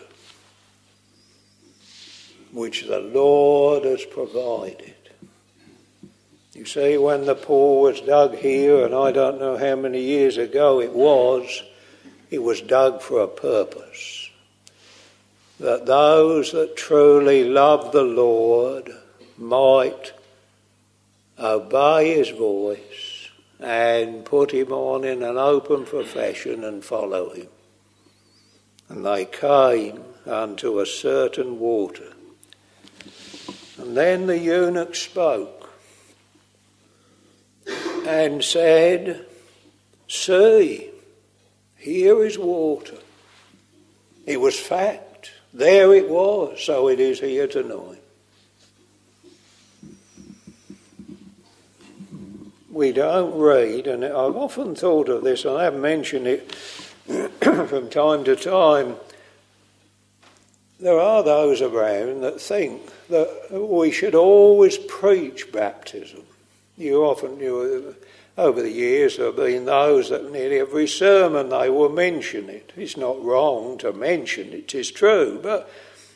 which the Lord has provided. You see, when the pool was dug here, and I don't know how many years ago it was dug for a purpose. That those that truly love the Lord might obey his voice and put him on in an open profession and follow him. And they came unto a certain water. And then the eunuch spoke and said, See, here is water. It was fact. There it was. So it is here tonight. We don't read, and I've often thought of this, and I have mentioned it from time to time. There are those around that think that we should always preach baptism. Over the years there have been those that nearly every sermon they will mention it. It's not wrong to mention it, it's true, but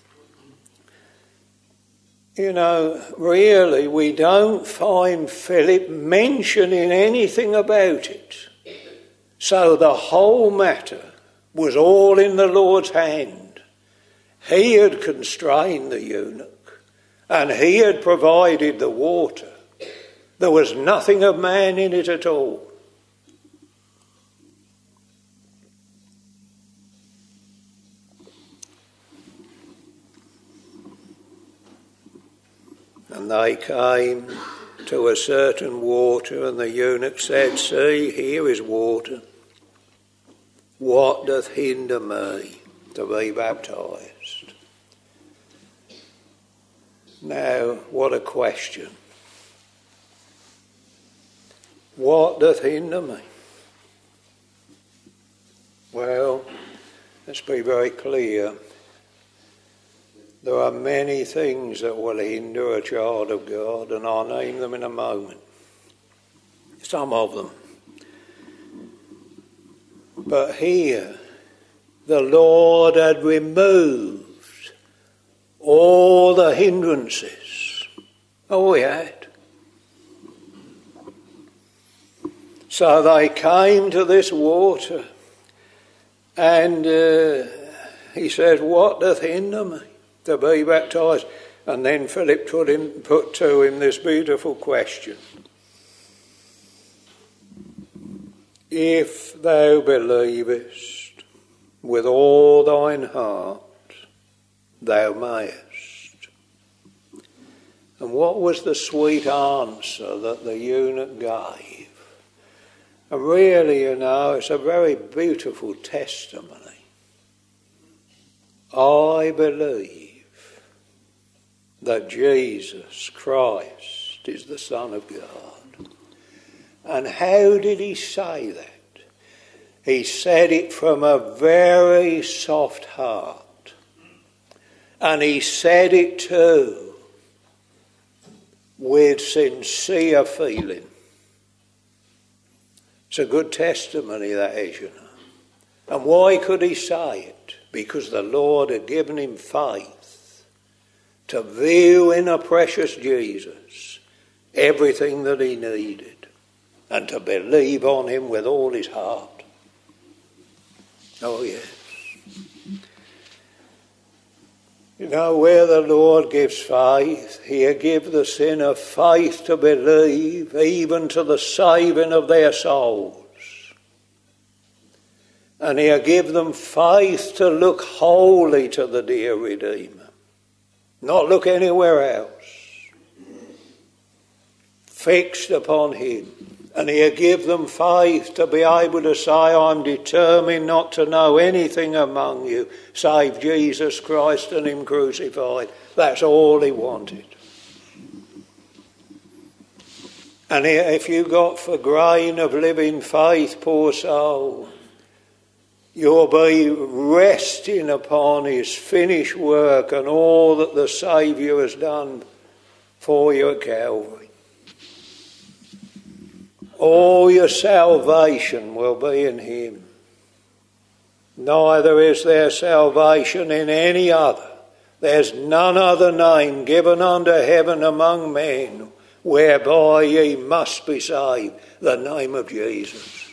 really we don't find Philip mentioning anything about it. So the whole matter was all in the Lord's hand. He had constrained the eunuch, and he had provided the water. There was nothing of man in it at all. And they came to a certain water, and the eunuch said, See, here is water. What doth hinder me to be baptised? Now, what a question. What doth hinder me? Well, let's be very clear. There are many things that will hinder a child of God, and I'll name them in a moment. Some of them. But here, the Lord had removed all the hindrances. Oh, he had. So they came to this water, and he said, What doth hinder me to be baptised? And then Philip put to him this beautiful question. If thou believest with all thine heart, thou mayest. And what was the sweet answer that the eunuch gave? And really, it's a very beautiful testimony. I believe that Jesus Christ is the Son of God. And how did he say that? He said it from a very soft heart. And he said it too with sincere feeling. It's a good testimony, that is, And why could he say it? Because the Lord had given him faith to view in a precious Jesus everything that he needed and to believe on him with all his heart. Oh, yes. Where the Lord gives faith, he'll give the sinner faith to believe, even to the saving of their souls. And he'll give them faith to look wholly to the dear Redeemer, not look anywhere else, fixed upon him. And he'll give them faith to be able to say, I'm determined not to know anything among you save Jesus Christ and him crucified. That's all he wanted. And if you got for grain of living faith, poor soul, you'll be resting upon his finished work and all that the Saviour has done for you at Calvary. All your salvation will be in him. Neither is there salvation in any other. There's none other name given under heaven among men whereby ye must be saved, the name of Jesus.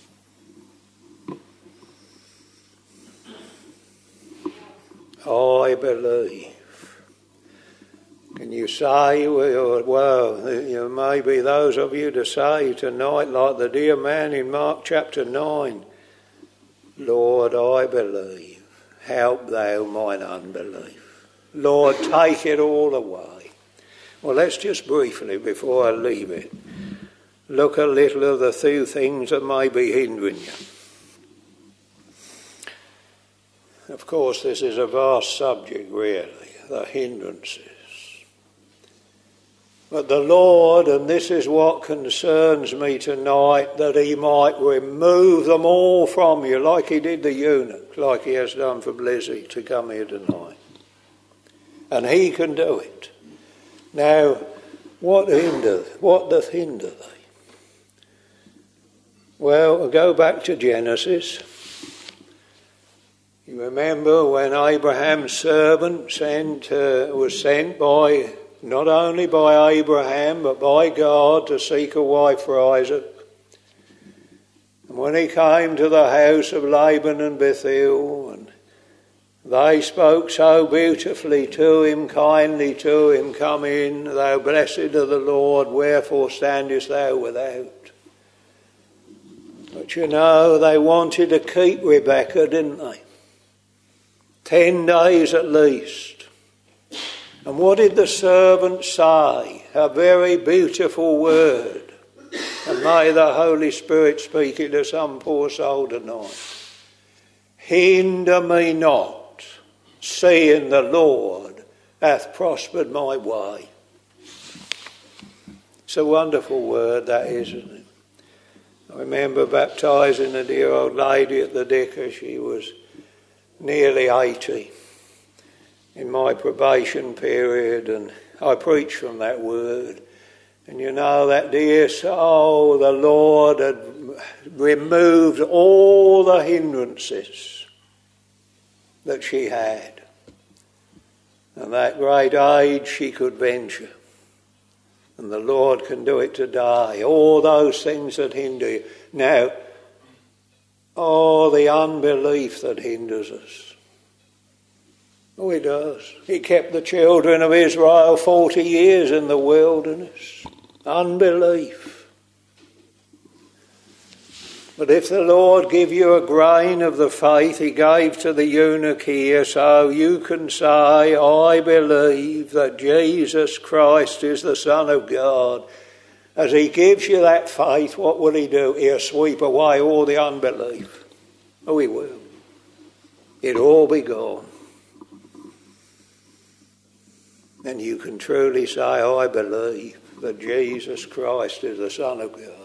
I believe. Can you say, well, there may be those of you to say tonight, like the dear man in Mark chapter 9, Lord, I believe, help thou mine unbelief. Lord, take it all away. Well, let's just briefly, before I leave it, look a little at the few things that may be hindering you. Of course, this is a vast subject, really, the hindrances. But the Lord, and this is what concerns me tonight, that he might remove them all from you, like he did the eunuch, like he has done for Blizzy to come here tonight. And he can do it. Now, what doth hinder thee? Well, we'll go back to Genesis. You remember when Abraham's servant was sent by, not only by Abraham, but by God to seek a wife for Isaac. And when he came to the house of Laban and Bethuel, and they spoke so beautifully to him, kindly to him, come in, thou blessed of the Lord, wherefore standest thou without? But they wanted to keep Rebekah, didn't they? 10 days at least. And what did the servant say? A very beautiful word. And may the Holy Spirit speak it to some poor soul tonight. Hinder me not, seeing the Lord hath prospered my way. It's a wonderful word, that isn't it? I remember baptising a dear old lady at the Dicker. She was nearly 80. In my probation period, and I preached from that word. And that dear soul, the Lord had removed all the hindrances that she had. And that great age she could venture. And the Lord can do it today. All those things that hinder you. Now, the unbelief that hinders us. Oh, he does. He kept the children of Israel 40 years in the wilderness. Unbelief. But if the Lord give you a grain of the faith he gave to the eunuch here, so you can say, I believe that Jesus Christ is the Son of God. As he gives you that faith, what will he do? He'll sweep away all the unbelief. Oh, he will. It'll all be gone. And you can truly say, I believe that Jesus Christ is the Son of God.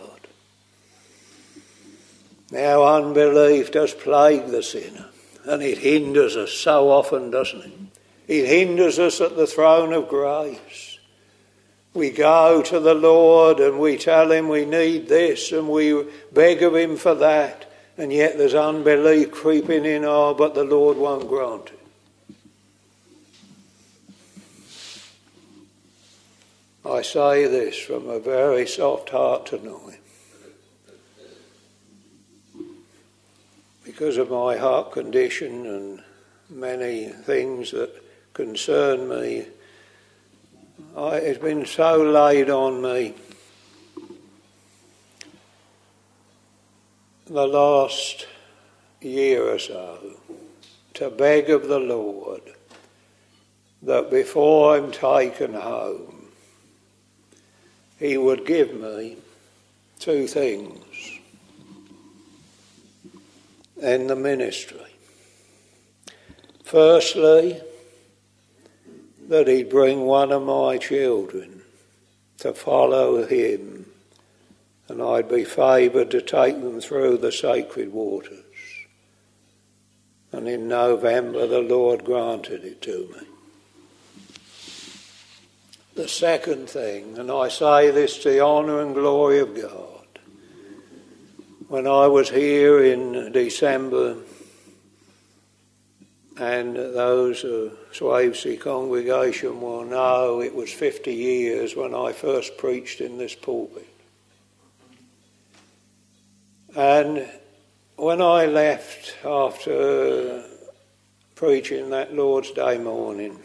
Now unbelief does plague the sinner, and it hinders us so often, doesn't it? It hinders us at the throne of grace. We go to the Lord and we tell him we need this and we beg of him for that, and yet there's unbelief creeping in, but the Lord won't grant it. I say this from a very soft heart tonight. Because of my heart condition and many things that concern me, it's been so laid on me the last year or so to beg of the Lord that before I'm taken home, he would give me two things in the ministry. Firstly, that he'd bring one of my children to follow him, and I'd be favoured to take them through the sacred waters. And in November the Lord granted it to me. The second thing, and I say this to the honour and glory of God, when I was here in December, and those of Swavesey congregation will know it was 50 years when I first preached in this pulpit. And when I left after preaching that Lord's Day morning,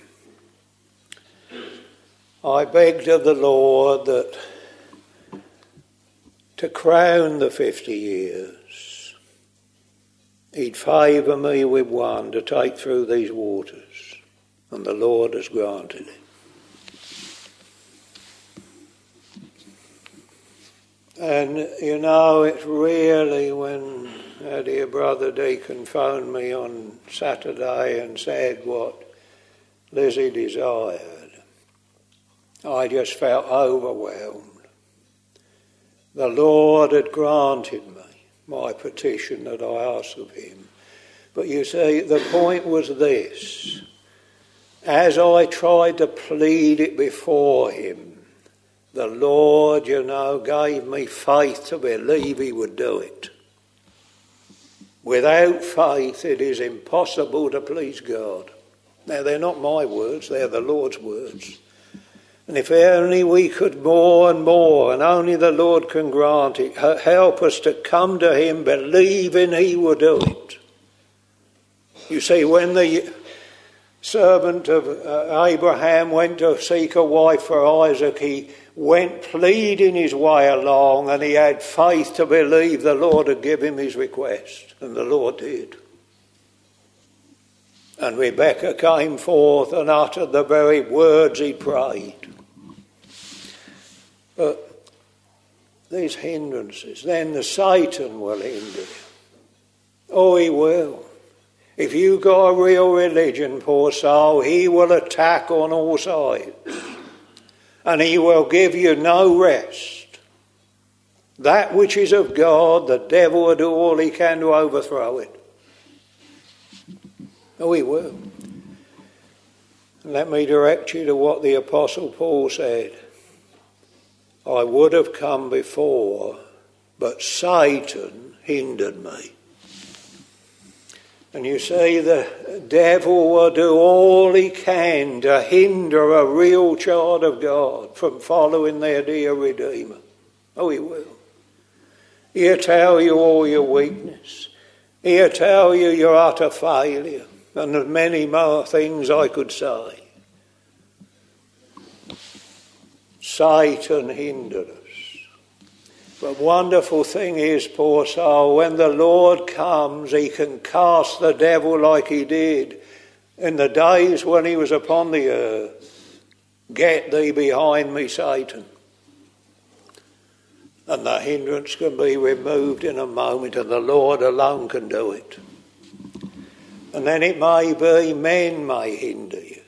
I begged of the Lord that to crown the 50 years, he'd favour me with one to take through these waters, and the Lord has granted it. And you know, it's really when our dear brother Deacon phoned me on Saturday and said what Lizzie desired, I just felt overwhelmed. The Lord had granted me my petition that I asked of him. But you see, the point was this. As I tried to plead it before him, the Lord, gave me faith to believe he would do it. Without faith, it is impossible to please God. Now, they're not my words, they're the Lord's words. And if only we could more and more, and only the Lord can grant it, help us to come to him believing he will do it. You see, when the servant of Abraham went to seek a wife for Isaac, he went pleading his way along, and he had faith to believe the Lord would give him his request, and the Lord did. And Rebecca came forth and uttered the very words he prayed. But these hindrances, then the Satan will hinder you. Oh, he will. If you've got a real religion, poor soul, he will attack on all sides. And he will give you no rest. That which is of God, the devil will do all he can to overthrow it. Oh, he will. Let me direct you to what the Apostle Paul said. I would have come before, but Satan hindered me. And you see, the devil will do all he can to hinder a real child of God from following their dear Redeemer. Oh, he will. He'll tell you all your weakness. He'll tell you your utter failure. and there's many more things I could say. Satan hindered us. But wonderful thing is, poor soul, when the Lord comes, he can cast the devil like he did in the days when he was upon the earth. Get thee behind me, Satan. And the hindrance can be removed in a moment, and the Lord alone can do it. And then it may be men may hinder you.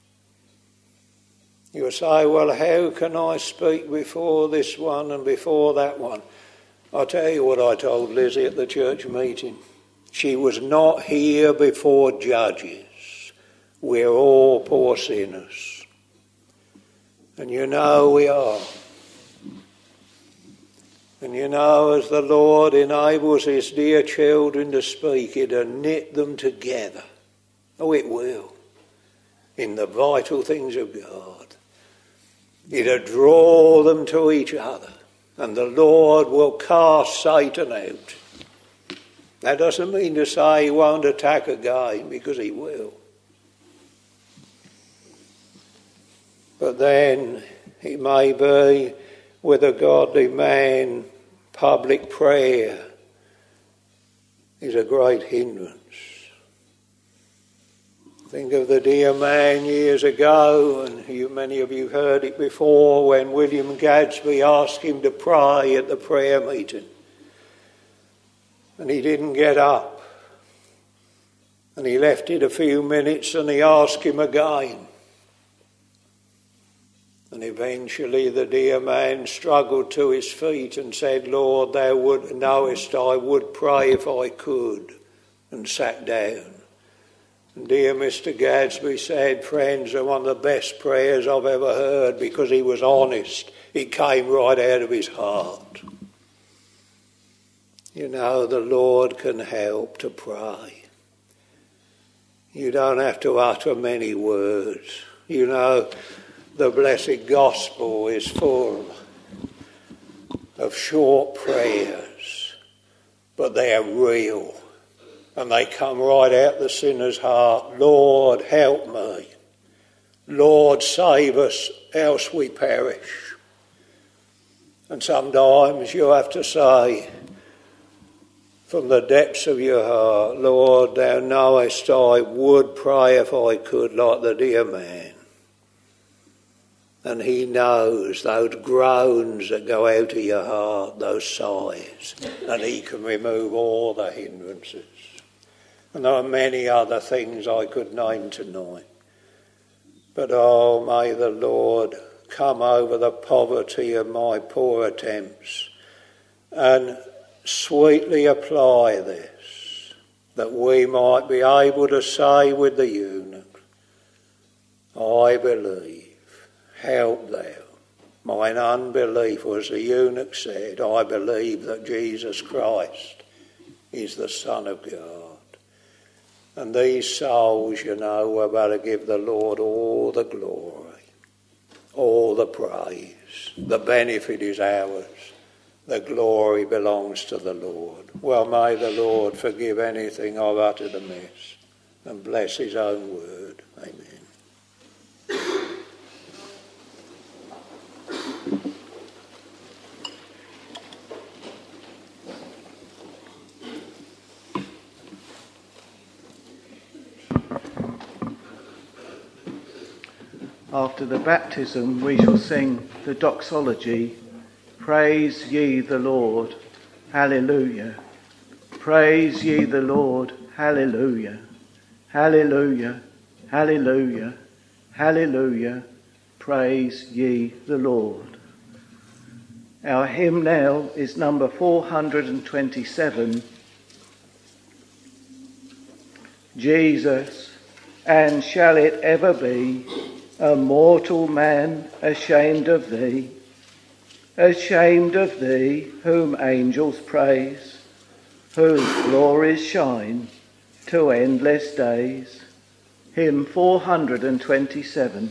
You say, well, how can I speak before this one and before that one? I'll tell you what I told Lizzie at the church meeting. She was not here before judges. We're all poor sinners. And you know we are. And you know, as the Lord enables his dear children to speak, it'll knit them together. Oh, it will. In the vital things of God. It'll draw them to each other. And the Lord will cast Satan out. That doesn't mean to say he won't attack again, because he will. But then it may be with a godly man, public prayer is a great hindrance. Think of the dear man years ago, and many of you heard it before, when William Gadsby asked him to pray at the prayer meeting. And he didn't get up. And he left it a few minutes and he asked him again. And eventually the dear man struggled to his feet and said, Lord, thou knowest I would pray if I could, and sat down. And dear Mr. Gadsby said, friends, they're one of the best prayers I've ever heard, because he was honest. It came right out of his heart. You know, the Lord can help to pray. You don't have to utter many words. You know, the blessed gospel is full of short prayers, but they're real. And they come right out the sinner's heart. Lord, help me. Lord, save us, else we perish. And sometimes you have to say from the depths of your heart, Lord, thou knowest I would pray if I could, like the dear man. And he knows those groans that go out of your heart, those sighs, and he can remove all the hindrances. And there are many other things I could name tonight. But oh, may the Lord come over the poverty of my poor attempts and sweetly apply this, that we might be able to say with the eunuch, I believe, help thou mine unbelief. As the eunuch said, I believe that Jesus Christ is the Son of God. And these souls, you know, we're about to give the Lord all the glory, all the praise. The benefit is ours. The glory belongs to the Lord. Well, may the Lord forgive anything I've uttered amiss and bless his own word. Amen. After the baptism, we shall sing the doxology, Praise ye the Lord, Hallelujah. Praise ye the Lord, Hallelujah. Hallelujah, hallelujah, hallelujah. Praise ye the Lord. Our hymn now is number 427. Jesus, and shall it ever be, a mortal man ashamed of thee, whom angels praise, whose glories shine to endless days. Hymn 427.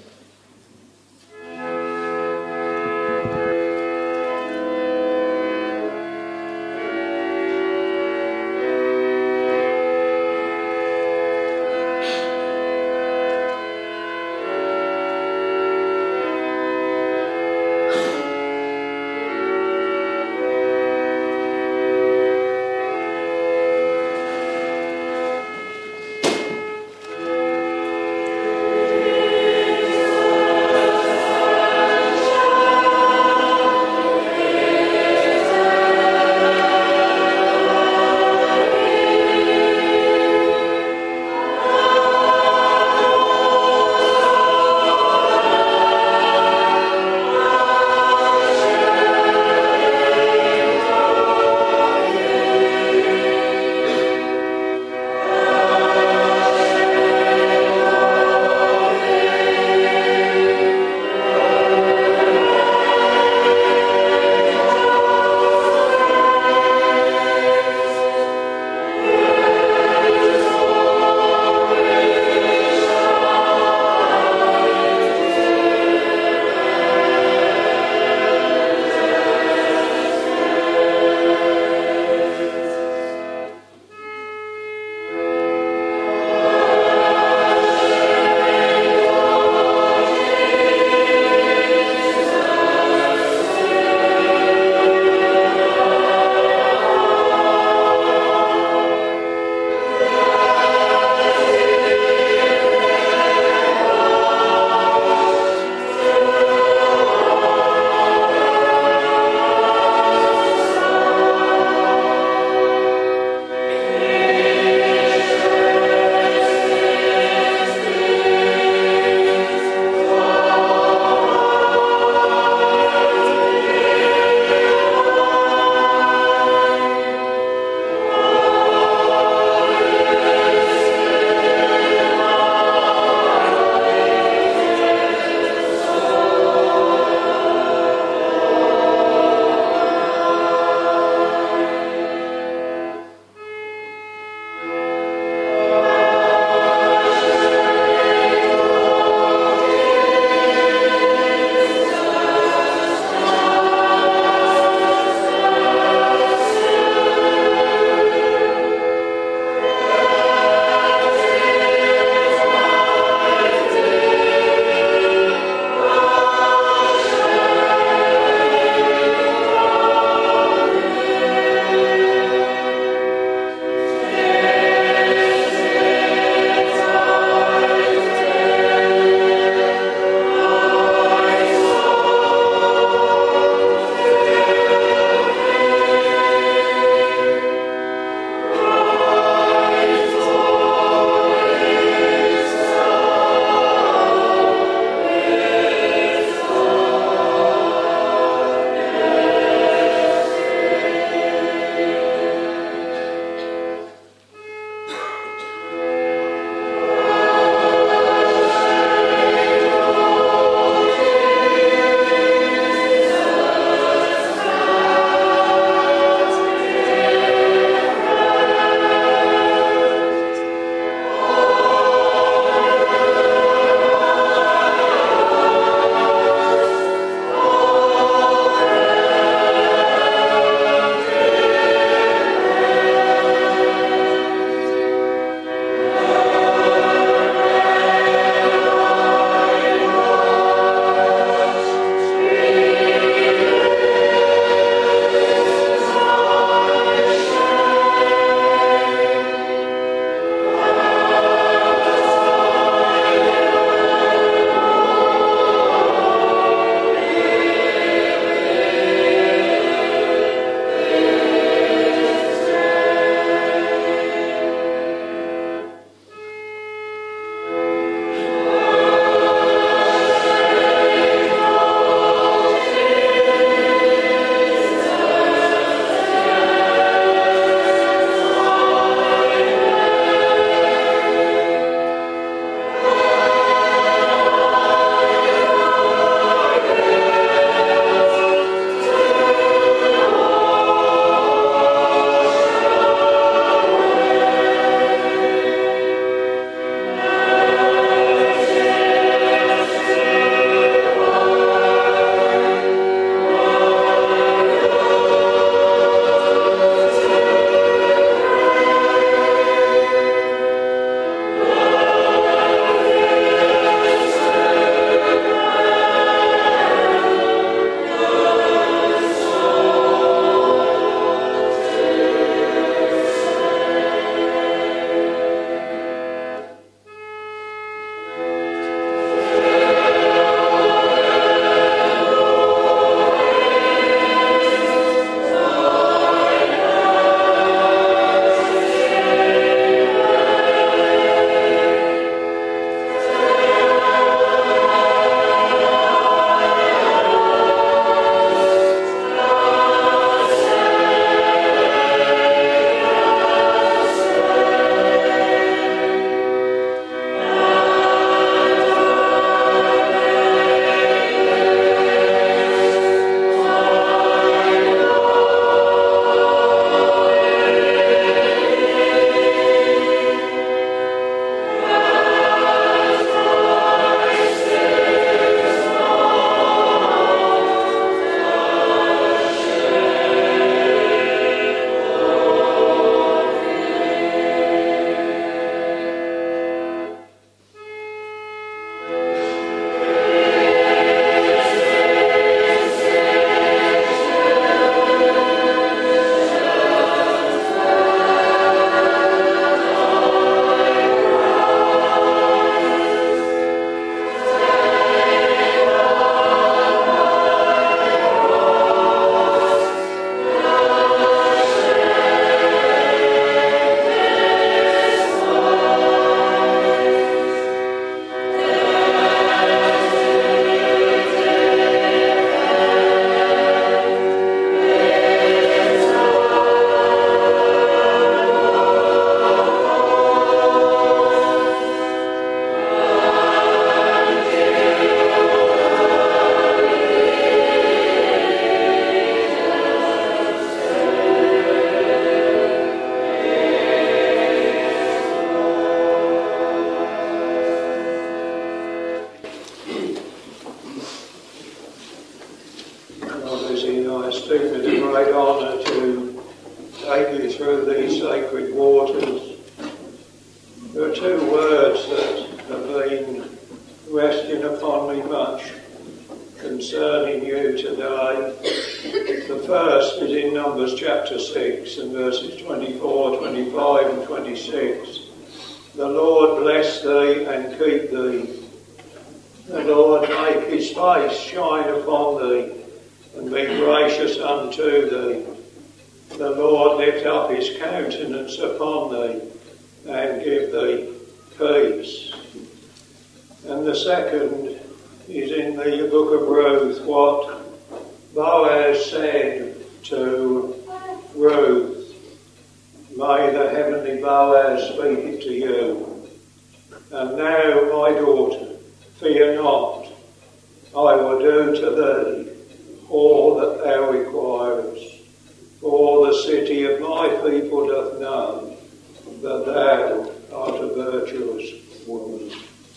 closing, I speak with a great honour to take you through these sacred waters. There are two words that have been resting upon me much concerning you today. The first is in Numbers chapter 6 and verses 24, 25 and 26. The Lord bless thee and keep thee. The Lord make his face shine upon thee and be gracious unto thee. The Lord lift up his countenance upon thee and give thee peace. And the second is in the book of Ruth, what Boaz said to Ruth. May the heavenly Boaz speak it to you. And now, my daughter, fear not. I will do to thee all that thou requirest. For the city of my people doth know that thou art a virtuous woman.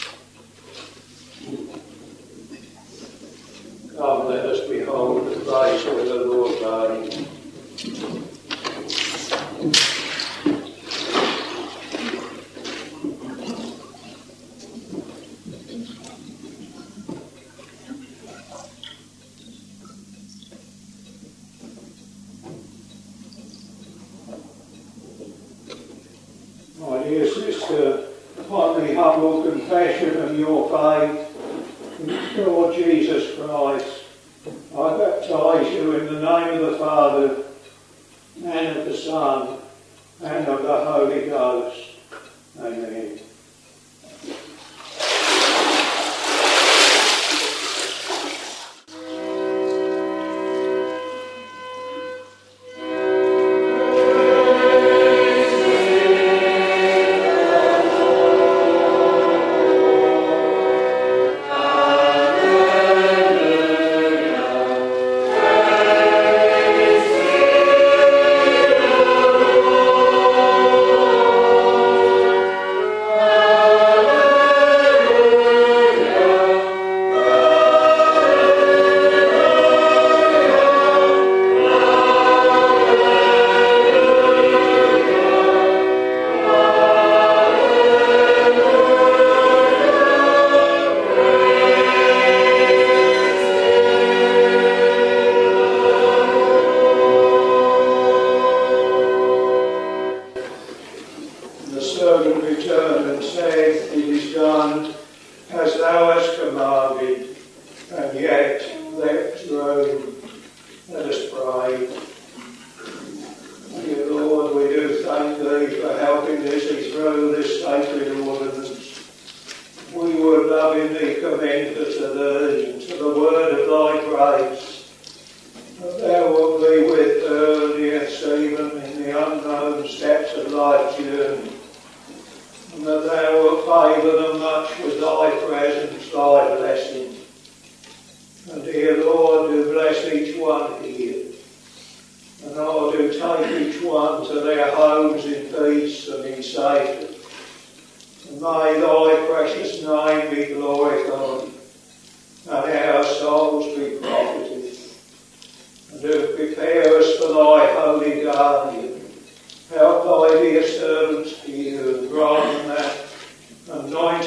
Come, let us behold the face of the Lord reign. My dear sister, upon the humble confession of your faith in Lord Jesus Christ, I baptize you in the name of the Father, and of the Son, and of the Holy Ghost. Amen.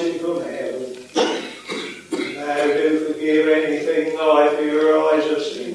Now do forgive anything thy pure eyes have seen